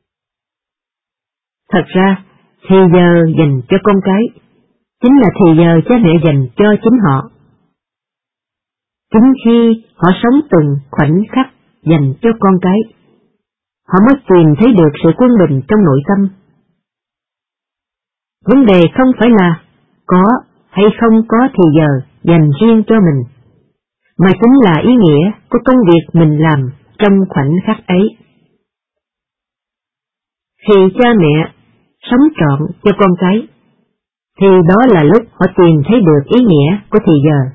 Thật ra, thì giờ dành cho con cái chính là thì giờ cha mẹ dành cho chính họ. Chính khi họ sống từng khoảnh khắc dành cho con cái, họ mới tìm thấy được sự quân bình trong nội tâm. Vấn đề không phải là có hay không có thì giờ dành riêng cho mình, mà chính là ý nghĩa của công việc mình làm trong khoảnh khắc ấy. Khi cha mẹ sống trọn cho con cái, thì đó là lúc họ tìm thấy được ý nghĩa của thì giờ.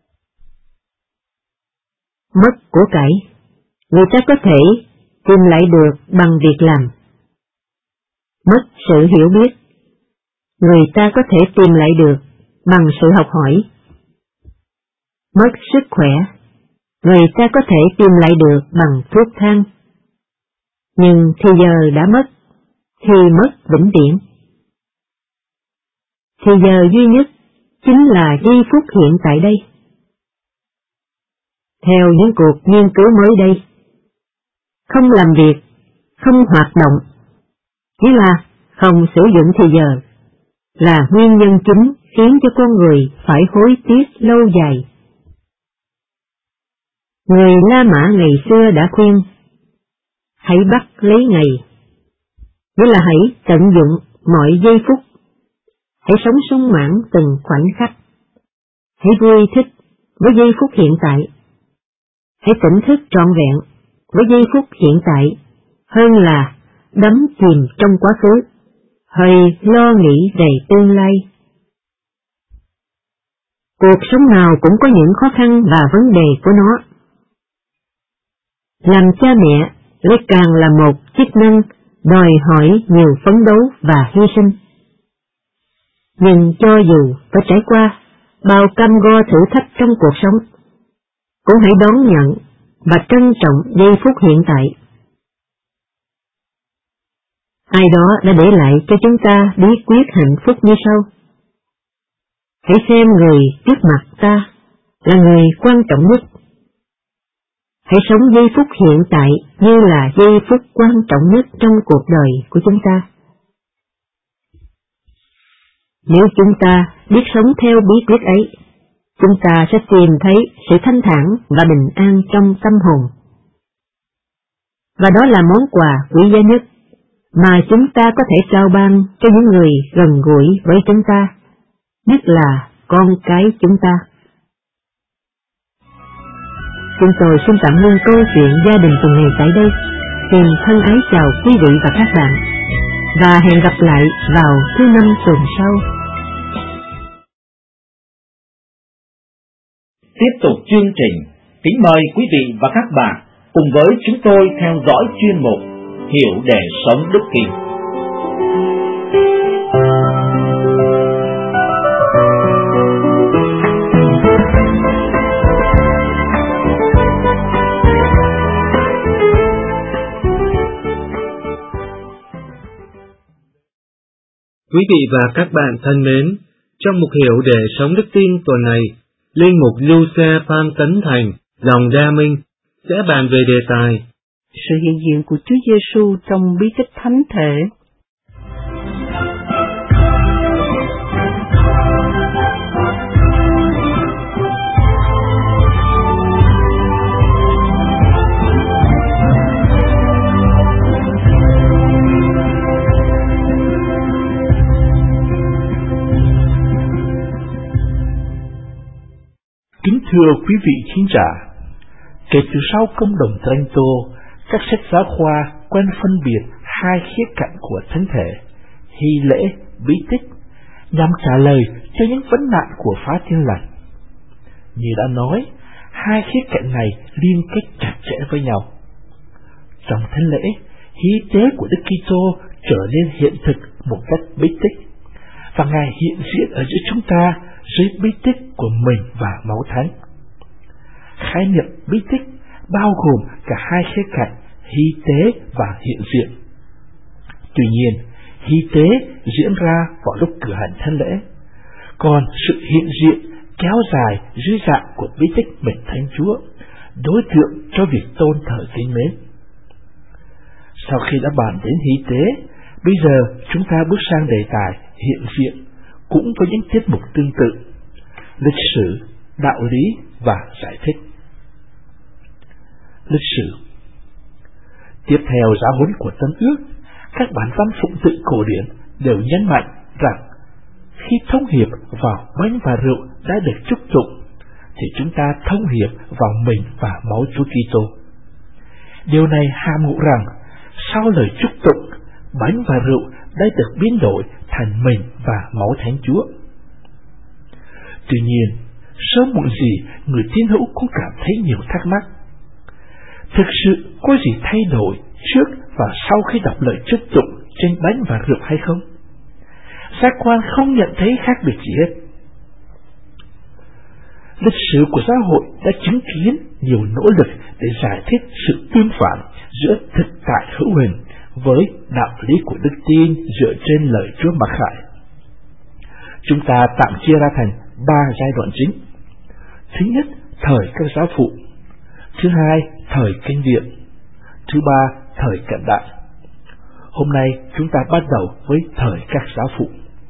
Mất của cải, người ta có thể tìm lại được bằng việc làm. Mất sự hiểu biết, người ta có thể tìm lại được bằng sự học hỏi. Mất sức khỏe, người ta có thể tìm lại được bằng thuốc thang. Nhưng thì giờ đã mất, thì mất vĩnh viễn. Thì giờ duy nhất chính là giây phút hiện tại đây. Theo những cuộc nghiên cứu mới đây, không làm việc, không hoạt động, nghĩa là không sử dụng thì giờ, là nguyên nhân chính khiến cho con người phải hối tiếc lâu dài. Người La Mã ngày xưa đã khuyên: hãy bắt lấy ngày, nghĩa là hãy tận dụng mọi giây phút, hãy sống sung mãn từng khoảnh khắc, hãy vui thích với giây phút hiện tại, hãy tỉnh thức trọn vẹn với giây phút hiện tại hơn là đắm chìm trong quá khứ, hay lo nghĩ về tương lai. Cuộc sống nào cũng có những khó khăn và vấn đề của nó. Làm cha mẹ lại càng là một chức năng đòi hỏi nhiều phấn đấu và hy sinh. Nhưng cho dù phải trải qua bao cam go thử thách trong cuộc sống, cũng hãy đón nhận và trân trọng giây phút hiện tại. Ai đó đã để lại cho chúng ta bí quyết hạnh phúc như sau. Hãy xem người trước mặt ta là người quan trọng nhất. Hãy sống giây phút hiện tại như là giây phút quan trọng nhất trong cuộc đời của chúng ta. Nếu chúng ta biết sống theo bí quyết ấy, chúng ta sẽ tìm thấy sự thanh thản và bình an trong tâm hồn. Và đó là món quà quý giá nhất mà chúng ta có thể trao ban cho những người gần gũi với chúng ta, nhất là con cái chúng ta. Chúng tôi xin tạm ngưng câu chuyện gia đình tuần này tại đây. Xin thân ái chào quý vị và các bạn, và hẹn gặp lại vào thứ năm tuần sau. Tiếp tục chương trình, kính mời quý vị và các bạn cùng với chúng tôi theo dõi chuyên mục Hiểu để sống Đức Tin. Quý vị và các bạn thân mến, trong mục Hiểu để sống Đức Tin tuần này, Linh mục Giuse Phan Tấn Thành, dòng Đa Minh, sẽ bàn về đề tài sự hiện diện của Chúa Giêsu trong bí tích thánh thể. Kính thưa quý vị khán giả, kể từ sau công đồng Trento, các sách giáo khoa quen phân biệt hai khía cạnh của thánh thể, hy lễ, bí tích, nhằm trả lời cho những vấn nạn của phá thiên lành. Như đã nói, hai khía cạnh này liên kết chặt chẽ với nhau. Trong thánh lễ, hy tế của Đức Kitô trở nên hiện thực một cách bí tích, và Ngài hiện diện ở giữa chúng ta dưới bí tích của mình và máu thánh. Khái niệm bí tích bao gồm cả hai khía cạnh hy tế và hiện diện. Tuy nhiên, hy tế diễn ra vào lúc cử hành thánh lễ, còn sự hiện diện kéo dài dưới dạng của bí tích mệnh Thánh Chúa, đối tượng cho việc tôn thờ kính mến. Sau khi đã bàn đến hy tế, bây giờ chúng ta bước sang đề tài hiện diện, cũng với những tiết mục tương tự: lịch sử, đạo lý và giải thích. Lịch sử. Tiếp theo giáo huấn của Tân Ước, các bản văn phụng tự cổ điển đều nhấn mạnh rằng khi thông hiệp vào bánh và rượu đã được chúc tụng, thì chúng ta thông hiệp vào mình và máu Chúa Kitô. Điều này hàm ngụ rằng sau lời chúc tụng, bánh và rượu đã được biến đổi thành mình và máu Thánh Chúa. Tuy nhiên, sớm muộn gì người tín hữu cũng cảm thấy nhiều thắc mắc. Thực sự có gì thay đổi trước và sau khi đọc lời chúc tụng trên bánh và rượu hay không? Giác quan không nhận thấy khác biệt gì hết. Lịch sử của giáo hội đã chứng kiến nhiều nỗ lực để giải thích sự tương phản giữa thực tại hữu hình với đạo lý của đức tin dựa trên lời Chúa mặc khải. Chúng ta tạm chia ra thành ba giai đoạn chính. Thứ nhất, thời các giáo phụ. Thứ hai, thời kinh điển. Thứ ba, thời cận đại. Hôm nay chúng ta bắt đầu với thời các giáo phụ.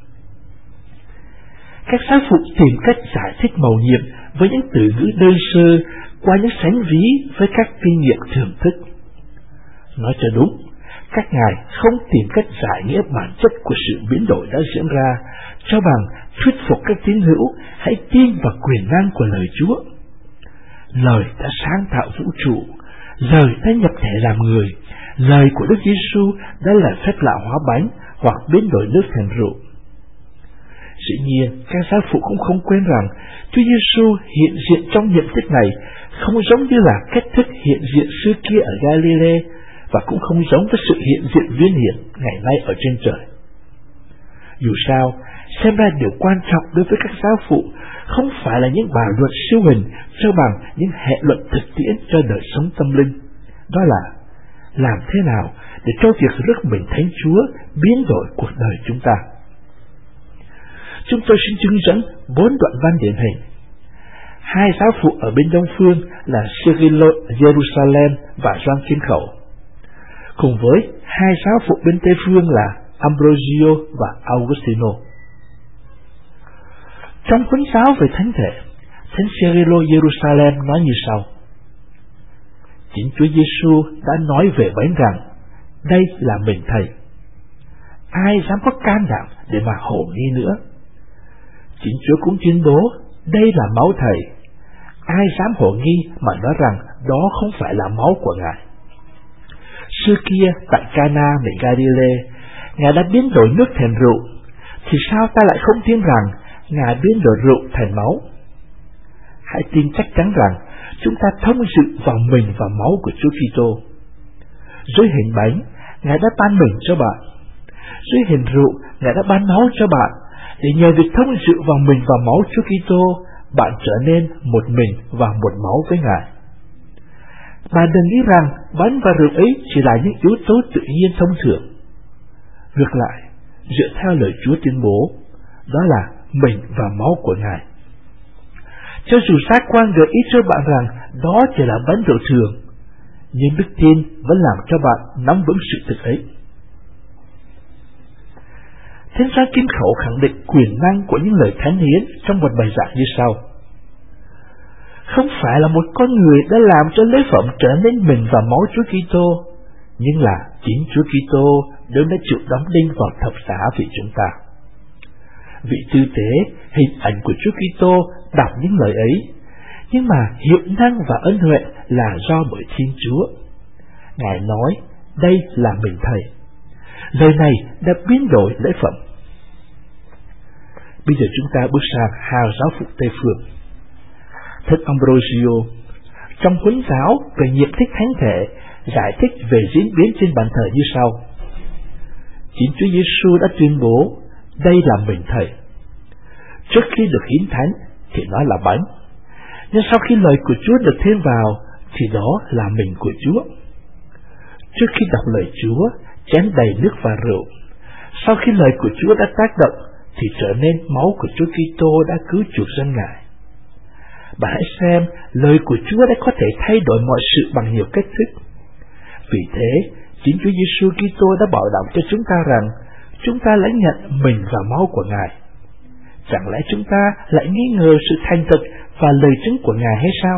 Các giáo phụ tìm cách giải thích mầu nhiệm với những từ ngữ đơn sơ qua những sánh ví với các kinh nghiệm thưởng thức. Nói cho đúng, các ngài không tìm cách giải nghĩa bản chất của sự biến đổi đã diễn ra cho bằng thuyết phục các tín hữu hãy tin vào quyền năng của lời Chúa. Lời đã sáng tạo vũ trụ, lời đã nhập thể làm người, lời của Đức Giêsu đã là phép lạ hóa bánh hoặc biến đổi nước thành rượu. Dĩ nhiên, các giáo phụ cũng không quên rằng Chúa Giêsu hiện diện trong nhận thức này không giống như là cách thức hiện diện xưa kia ở Galilee, và cũng không giống với sự hiện diện viên hiển ngày nay ở trên trời. Dù sao, xem ra điều quan trọng đối với các giáo phụ không phải là những bàn luận siêu hình cho bằng những hệ luận thực tiễn cho đời sống tâm linh. Đó là làm thế nào để cho việc rước mình Thánh Chúa biến đổi cuộc đời chúng ta. Chúng tôi xin chứng dẫn bốn đoạn văn điển hình. Hai giáo phụ ở bên Đông Phương là Cyrilo Jerusalem và Gioan Kim Khẩu, cùng với hai giáo phụ bên Tây Phương là Ambrosio và Augustino. Trong huấn giáo về thánh thể, Thánh Cyrilo Jerusalem nói như sau: Chính Chúa Giêsu đã nói về bánh rằng đây là mình Thầy. Ai dám có can đảm để mà hồ nghi nữa? Chính Chúa cũng tuyên bố đây là máu Thầy. Ai dám hồ nghi mà nói rằng đó không phải là máu của Ngài? Xưa kia tại Cana miền Galilee, Ngài đã biến đổi nước thành rượu, thì sao ta lại không tin rằng Ngài biến đổi rượu thành máu? Hãy tin chắc chắn rằng chúng ta thông dự vào mình và máu của Chúa Kitô. Dưới hình bánh, Ngài đã ban mình cho bạn. Dưới hình rượu, Ngài đã ban máu cho bạn, để nhờ việc thông dự vào mình và máu Chúa Kitô, bạn trở nên một mình và một máu với Ngài. Bạn đừng nghĩ rằng bánh và rượu ấy chỉ là những yếu tố tự nhiên thông thường. Ngược lại, dựa theo lời Chúa tuyên bố, đó là mình và máu của Ngài. Cho dù giác quan gợi ý cho bạn rằng đó chỉ là bánh rượu thường, nhưng đức tin vẫn làm cho bạn nắm vững sự thực ấy. Thánh Gioan Kim Khẩu khẳng định quyền năng của những lời thánh hiến trong một bài giảng như sau: Không phải là một con người đã làm cho lễ phẩm trở nên mình và máu Chúa Kitô, nhưng là chính Chúa Kitô đấng đã chịu đóng đinh vào thập giá vì chúng ta. Vị tư tế, hình ảnh của Chúa Kitô đọc những lời ấy, nhưng mà hiệu năng và ân huệ là do bởi Thiên Chúa. Ngài nói, đây là mình Thầy. Lời này đã biến đổi lễ phẩm. Bây giờ chúng ta bước sang hai giáo phụ Tây Phương. Thánh Ambrosio, trong huấn giáo về nhiệm thích thánh thể, giải thích về diễn biến trên bàn thờ như sau: Chính Chúa Giêsu đã tuyên bố, đây là mình Thầy. Trước khi được hiến thánh thì nó là bánh, nhưng sau khi lời của Chúa được thêm vào thì đó là mình của Chúa. Trước khi đọc lời Chúa, chén đầy nước và rượu, sau khi lời của Chúa đã tác động thì trở nên máu của Chúa Kitô đã cứu chuộc dân Ngài. Bạn hãy xem, lời của Chúa đã có thể thay đổi mọi sự bằng nhiều cách thức. Vì thế, chính Chúa Giêsu Kitô đã bảo đảm cho chúng ta rằng chúng ta lãnh nhận mình và máu của Ngài. Chẳng lẽ chúng ta lại nghi ngờ sự thành thực và lời chứng của Ngài hay sao?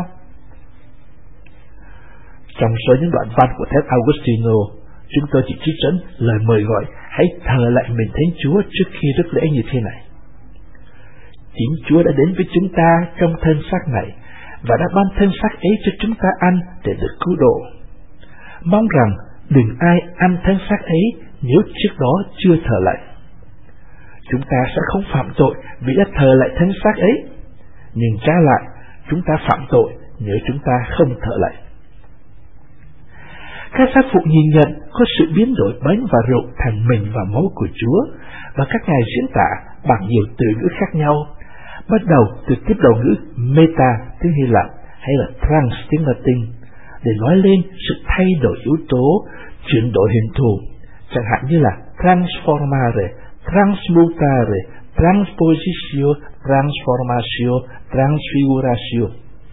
Trong số những đoạn văn của Thánh Augustino, chúng tôi chỉ trích dẫn lời mời gọi hãy thờ lại mình Thánh Chúa trước khi rước lễ như thế này. Chính Chúa đã đến với chúng ta trong thân xác này và đã ban thân xác ấy cho chúng ta ăn để được cứu độ. Mong rằng đừng ai ăn thân xác ấy nếu trước đó chưa thờ lại. Chúng ta sẽ không phạm tội vì đã thờ lại thân xác ấy, nhưng trái lại, chúng ta phạm tội nếu chúng ta không thờ lại. Các giáo phụ nhìn nhận có sự biến đổi bánh và rượu thành mình và máu của Chúa, và các ngài diễn tả bằng nhiều từ ngữ khác nhau, bắt đầu từ tiếp đầu ngữ meta tiếng Hy Lạp hay là trans tiếng Latin, để nói lên sự thay đổi yếu tố, chuyển đổi hình thù, chẳng hạn như là transformare, transmutare, transpositio, transformatio, transfiguratio.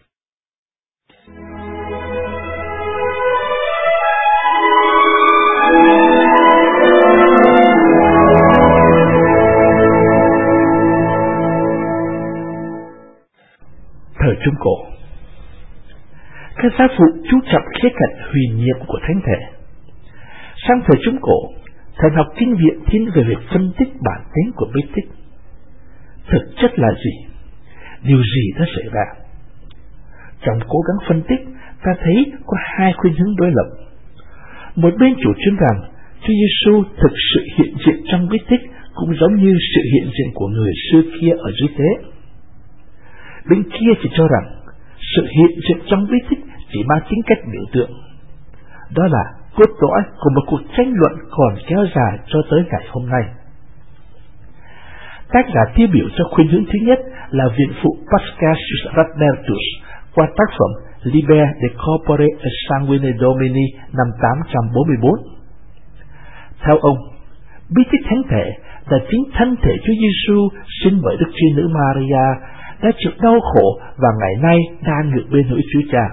Thời Trung Cổ, các giáo phụ chú trọng khía cạnh huyền nhiệm của thánh thể. Sang thời Trung Cổ, thần học kinh viện thiên về việc phân tích bản tính của bí tích. Thực chất là gì? Điều gì đã xảy ra? Trong cố gắng phân tích, ta thấy có hai khuynh hướng đối lập. Một bên chủ trương rằng Chúa Giêsu thực sự hiện diện trong bí tích cũng giống như sự hiện diện của người xưa kia ở dưới thế. Bên kia thì cho rằng sự hiện diện trong bí tích chỉ mang tính cách biểu tượng. Đó là cốt lõi của một cuộc tranh luận còn kéo dài cho tới ngày hôm nay. Tác giả tiêu biểu cho khuynh hướng thứ nhất là viện phụ Paschasius Radbertus qua tác phẩm Liber de Corpore Sanguine Domini năm tám trăm bốn mươi bốn. Theo ông, bí tích thánh thể là chính thân thể Chúa Giêsu sinh bởi Đức Trinh Nữ Maria đã chịu đau khổ và ngày nay đang ngự bên hữu Chúa Cha.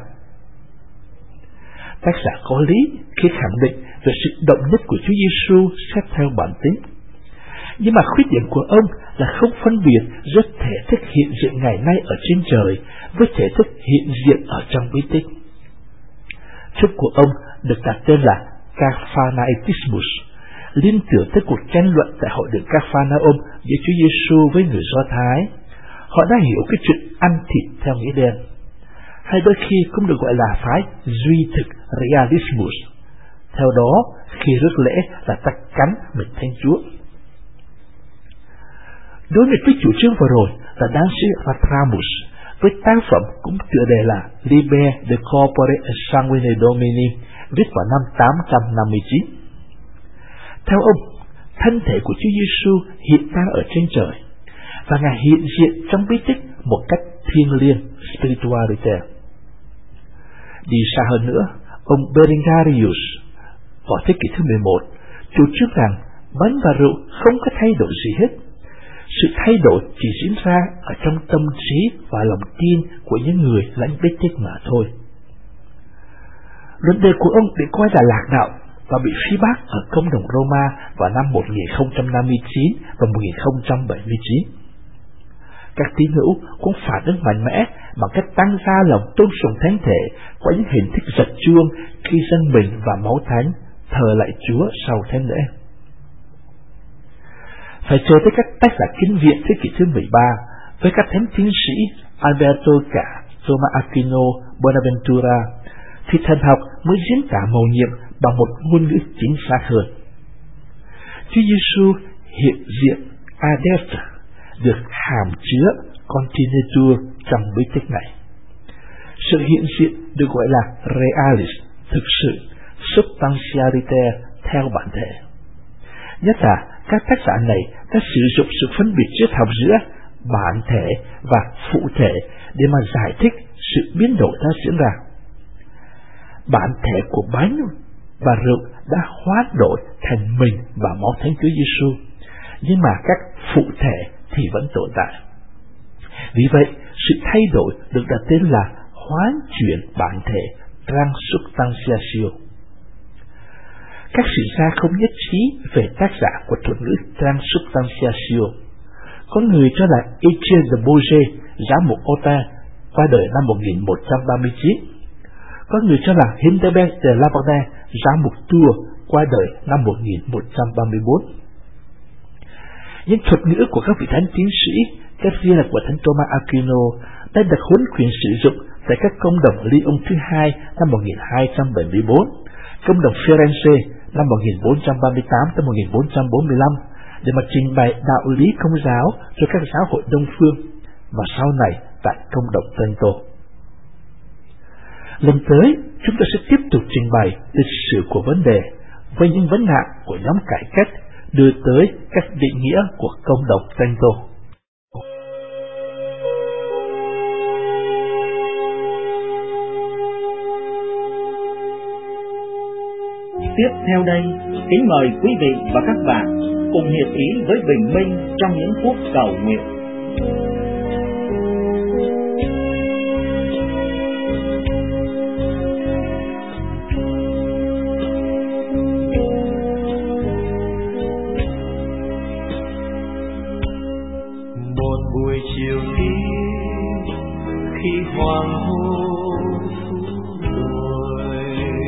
Tác giả có lý khi khẳng định về sự động nhất của Chúa Giêsu xét theo bản tính. Nhưng mà khuyết điểm của ông là không phân biệt giữa thể thức hiện diện ngày nay ở trên trời với thể thức hiện diện ở trong bí tích. Chức của ông được đặt tên là Capharnaismus, liên tưởng tới cuộc tranh luận tại hội đường Capharnaum giữa Chúa Giêsu với người Do Thái. Họ đã hiểu cái chuyện ăn thịt theo nghĩa đen, hay đôi khi cũng được gọi là phái duy thực Realismus. Theo đó, khi rước lễ là ta cắn mình Thánh Chúa. Đối nghịch với chủ trương vừa rồi là đan sĩ Ratramus với tác phẩm cũng tựa đề là Liber de Corpore Sanguine Domini, viết vào năm tám trăm năm mươi chín. Theo ông, thân thể của Chúa Giêsu hiện đang ở trên trời và Ngài hiện diện trong bí tích một cách thiêng liêng, spirituality. Đi xa hơn nữa, ông Berengarius vào thế kỷ thứ mười một chủ trương rằng bánh và rượu không có thay đổi gì hết. Sự thay đổi chỉ diễn ra ở trong tâm trí và lòng tin của những người lãnh bí tích mà thôi. Luận đề của ông bị coi là lạc đạo và bị phỉ bác ở công đồng Roma vào năm một nghìn không trăm năm mươi chín và một nghìn không trăm bảy mươi chín. Các tín hữu cũng phản ứng mạnh mẽ bằng cách tăng ra lòng tôn sùng thánh thể qua những hình thức giật chuông khi dâng mình và máu thánh, thờ lạy Chúa sau thánh lễ. Phải chờ tới các tác giả kinh viện thế kỷ thứ mười ba với các thánh tiến sĩ Alberto Cả, Thomas Aquino, Bonaventura thì thần học mới diễn tả mầu nhiệm bằng một ngôn ngữ chính xác hơn. Chúa Giêsu hiện diện adet được hàm chứa continuatur trong bí tích này. Sự hiện diện được gọi là realis, thực sự, substantialite theo bản thể. Nhất là các tác giả này đã sử dụng sự phân biệt triết học giữa bản thể và phụ thể để mà giải thích sự biến đổi đã diễn ra. Bản thể của bánh và rượu đã hóa đổi thành mình và máu Thánh Chúa Giêsu, nhưng mà các phụ thể thì vẫn tồn tại. Vì vậy, sự thay đổi được đặt tên là hoán chuyển bản thể, transubstantiation. Các sử gia không nhất trí về tác giả của thuật ngữ transubstantiation. Có người cho là Etienne de Beaujeu, giám mục Autun, qua đời năm một nghìn một trăm ba mươi chín. Có người cho là Hildebert de Laborde, giám mục Tours, qua đời năm một nghìn một trăm ba mươi bốn. Những thuật ngữ của các vị thánh tiến sĩ, các riêng là của thánh Thomas Aquino, đã được huấn quyền sử dụng tại các công đồng Lyon thứ hai năm một nghìn hai trăm bảy mươi bốn, công đồng Firenze năm một nghìn bốn trăm ba mươi tám tới một nghìn bốn trăm bốn mươi lăm để mà trình bày đạo lý Công giáo cho các giáo hội Đông phương, và sau này tại công đồng Trento. Lần tới, chúng ta sẽ tiếp tục trình bày lịch sử của vấn đề với những vấn nạn của nhóm cải cách đưa tới các định nghĩa của công đồng Trento. Tiếp theo đây, kính mời quý vị và các bạn cùng hiệp ý với Bình Minh trong những phút cầu nguyện. Một buổi chiều tím khi hoàng hôn xuống rồi,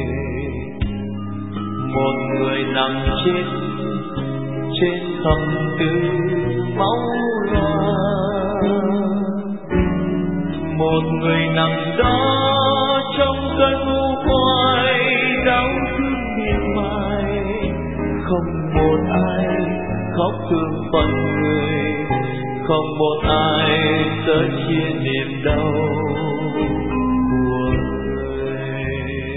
một người nằm chết trên thầm tư máu loa, một người nằm đó trong cơn u hoài đau thương miệt mài, không một ai khóc thương phần người, không một ai sớt chia niềm đau của người.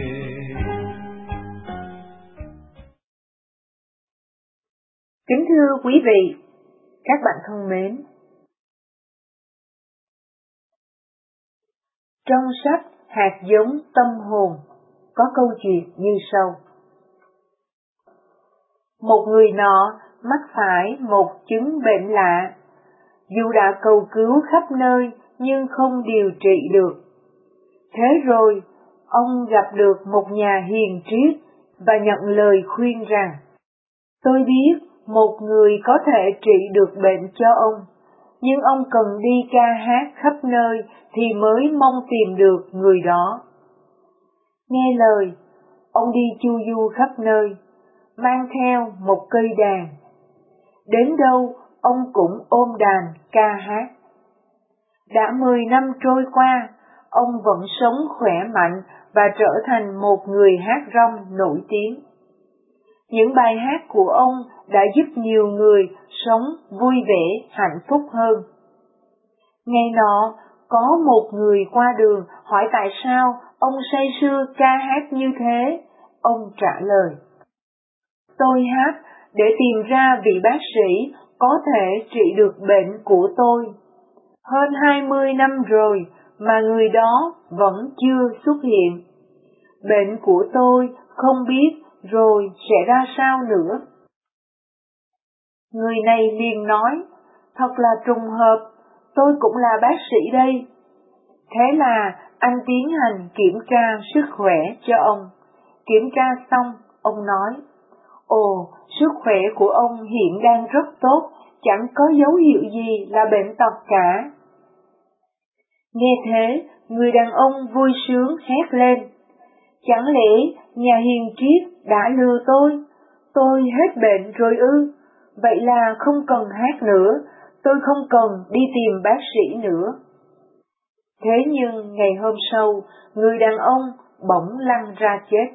Kính thưa quý vị, các bạn thân mến, trong sách hạt giống tâm hồn. Có câu chuyện như sau. Một người nọ mắc phải một chứng bệnh lạ, dù đã cầu cứu khắp nơi nhưng không điều trị được. Thế rồi, ông gặp được một nhà hiền triết và nhận lời khuyên rằng, tôi biết một người có thể trị được bệnh cho ông, nhưng ông cần đi ca hát khắp nơi thì mới mong tìm được người đó. Nghe lời, ông đi chu du khắp nơi, mang theo một cây đàn. Đến đâu, ông cũng ôm đàn ca hát. Đã mười năm trôi qua, ông vẫn sống khỏe mạnh và trở thành một người hát rong nổi tiếng. Những bài hát của ông đã giúp nhiều người sống vui vẻ, hạnh phúc hơn. Ngày nọ, có một người qua đường hỏi tại sao ông say sưa ca hát như thế. Ông trả lời, tôi hát để tìm ra vị bác sĩ có thể trị được bệnh của tôi. Hơn hai mươi năm rồi mà người đó vẫn chưa xuất hiện. Bệnh của tôi không biết rồi sẽ ra sao nữa. Người này liền nói, thật là trùng hợp, tôi cũng là bác sĩ đây. Thế là anh tiến hành kiểm tra sức khỏe cho ông. Kiểm tra xong, ông nói, ồ, sức khỏe của ông hiện đang rất tốt, chẳng có dấu hiệu gì là bệnh tật cả. Nghe thế, người đàn ông vui sướng hét lên, chẳng lẽ nhà hiền triết đã lừa tôi? Tôi hết bệnh rồi ư? Vậy là không cần hát nữa, tôi không cần đi tìm bác sĩ nữa. Thế nhưng ngày hôm sau, người đàn ông bỗng lăn ra chết.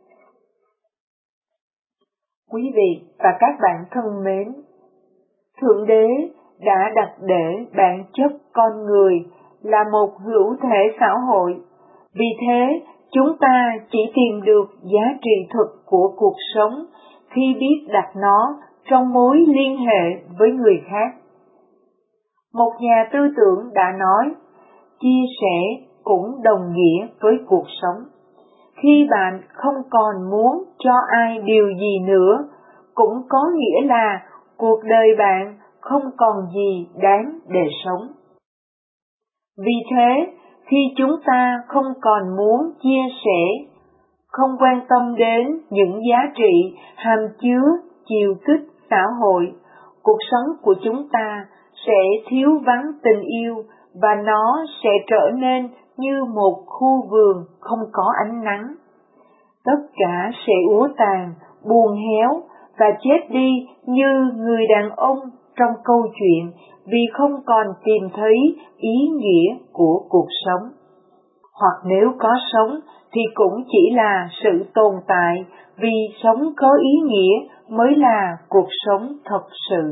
Quý vị và các bạn thân mến, Thượng Đế đã đặt để bản chất con người là một hữu thể xã hội. Vì thế, chúng ta chỉ tìm được giá trị thực của cuộc sống khi biết đặt nó trong mối liên hệ với người khác. Một nhà tư tưởng đã nói, chia sẻ cũng đồng nghĩa với cuộc sống. Khi bạn không còn muốn cho ai điều gì nữa, cũng có nghĩa là cuộc đời bạn không còn gì đáng để sống. Vì thế, khi chúng ta không còn muốn chia sẻ, không quan tâm đến những giá trị hàm chứa chiều kích xã hội, cuộc sống của chúng ta sẽ thiếu vắng tình yêu và nó sẽ trở nên như một khu vườn không có ánh nắng. Tất cả sẽ úa tàn, buồn héo và chết đi như người đàn ông trong câu chuyện vì không còn tìm thấy ý nghĩa của cuộc sống. Hoặc nếu có sống thì cũng chỉ là sự tồn tại, vì sống có ý nghĩa mới là cuộc sống thật sự.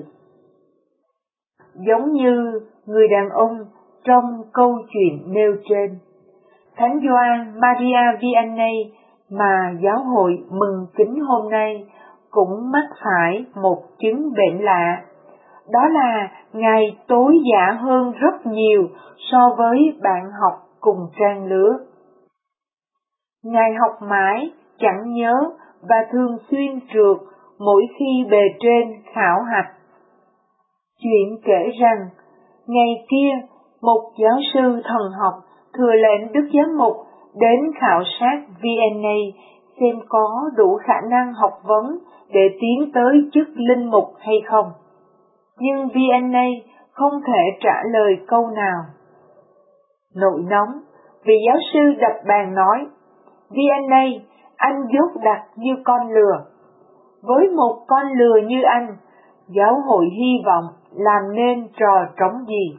Giống như người đàn ông trong câu chuyện nêu trên, Thánh Gioan Maria Vianney mà giáo hội mừng kính hôm nay cũng mắc phải một chứng bệnh lạ. Đó là Ngài tối giả hơn rất nhiều so với bạn học cùng trang lứa. Ngài học mãi, chẳng nhớ và thường xuyên trượt mỗi khi bề trên khảo hạch. Chuyện kể rằng, ngày kia, một giáo sư thần học thừa lệnh Đức Giám mục đến khảo sát Vianney xem có đủ khả năng học vấn để tiến tới chức linh mục hay không. Nhưng Vianney không thể trả lời câu nào. Nổi nóng, vị giáo sư đập bàn nói, Vianney, anh dốt đặc như con lừa. Với một con lừa như anh, giáo hội hy vọng làm nên trò trống gì?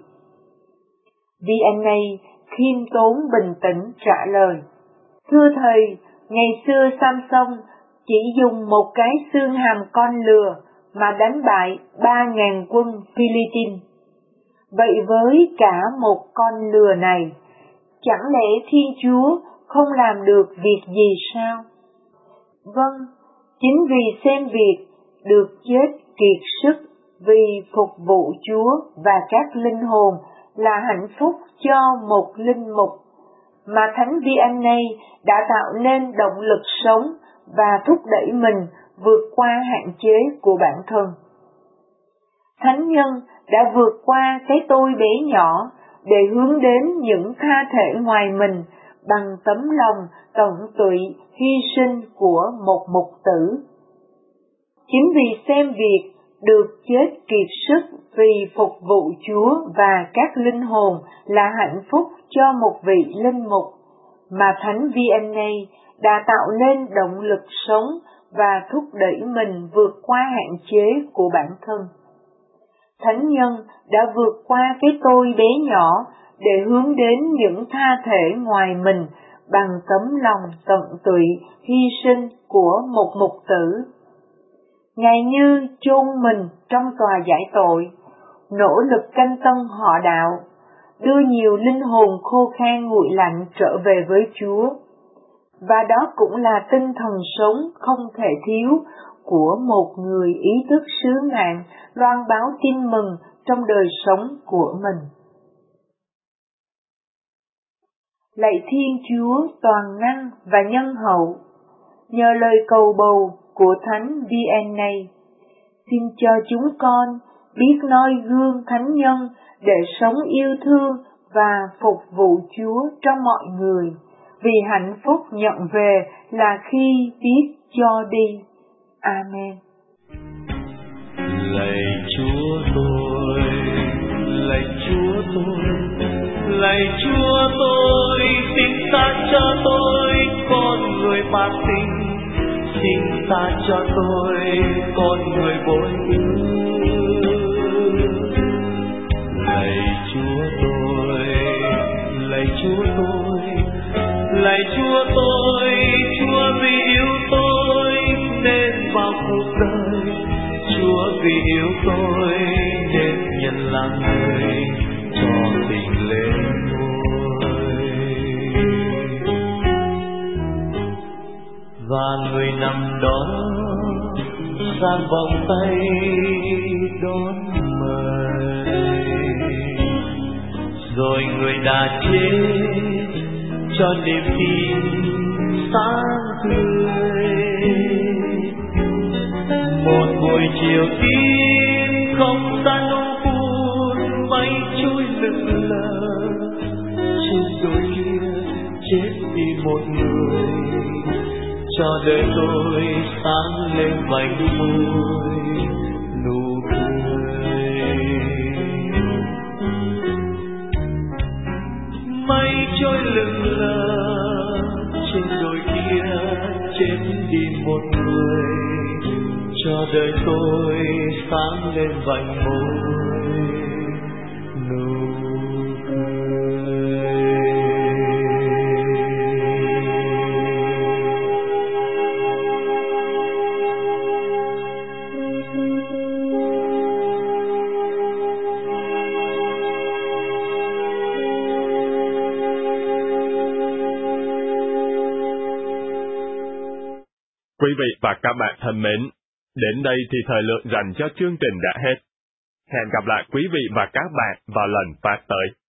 Vianney khiêm tốn bình tĩnh trả lời, thưa thầy, ngày xưa Samson chỉ dùng một cái xương hàm con lừa mà đánh bại ba ngàn quân Philippines. Vậy với cả một con lừa này, chẳng lẽ Thiên Chúa không làm được việc gì sao? Vâng, chính vì xem việc được chết kiệt sức vì phục vụ Chúa và các linh hồn là hạnh phúc cho một linh mục, mà Thánh Vianney đã tạo nên động lực sống và thúc đẩy mình vượt qua hạn chế của bản thân. Thánh nhân đã vượt qua cái tôi bé nhỏ để hướng đến những tha thể ngoài mình bằng tấm lòng tận tụy hy sinh của một mục tử. Chính vì xem việc được chết kiệt sức vì phục vụ Chúa và các linh hồn là hạnh phúc cho một vị linh mục, mà Thánh Vianney đã tạo nên động lực sống và thúc đẩy mình vượt qua hạn chế của bản thân. Thánh nhân đã vượt qua cái tôi bé nhỏ để hướng đến những tha thể ngoài mình bằng tấm lòng tận tụy hy sinh của một mục tử. Ngài như chôn mình trong tòa giải tội, nỗ lực canh tân họ đạo, đưa nhiều linh hồn khô khan nguội lạnh trở về với Chúa. Và đó cũng là tinh thần sống không thể thiếu của một người ý thức sứ mạng loan báo tin mừng trong đời sống của mình. Lạy Thiên Chúa toàn năng và nhân hậu, nhờ lời cầu bầu của Thánh Vianney, xin cho chúng con biết noi gương thánh nhân để sống yêu thương và phục vụ Chúa trong mọi người, vì hạnh phúc nhận về là khi biết cho đi. Amen. Lạy Chúa tôi, lạy Chúa tôi, lạy Chúa tôi, xin ta cho tôi con người bạc tình, xin ta cho tôi con người bội ước. Lạy Chúa tôi, lạy Chúa tôi, lạy Chúa tôi, Chúa vì yêu tôi nên vào cuộc đời, Chúa vì yêu tôi nên nhận làm người cho tình lên ngôi. Và người nằm đó giang vòng tay đón mời, rồi người đã chết cho niềm tin sáng tươi. Một buổi chiều tím không gian u buồn, mây trôi lững lờ, trên đồi kia chết đi một người, cho đời tôi sáng lên vành môi nụ cười. Mây trôi lững lờ, trên đồi kia chết đi một người, cho đời tôi sáng lên vành môi nụ cười. Quý vị và các bạn thân mến, đến đây thì thời lượng dành cho chương trình đã hết. Hẹn gặp lại quý vị và các bạn vào lần phát tới.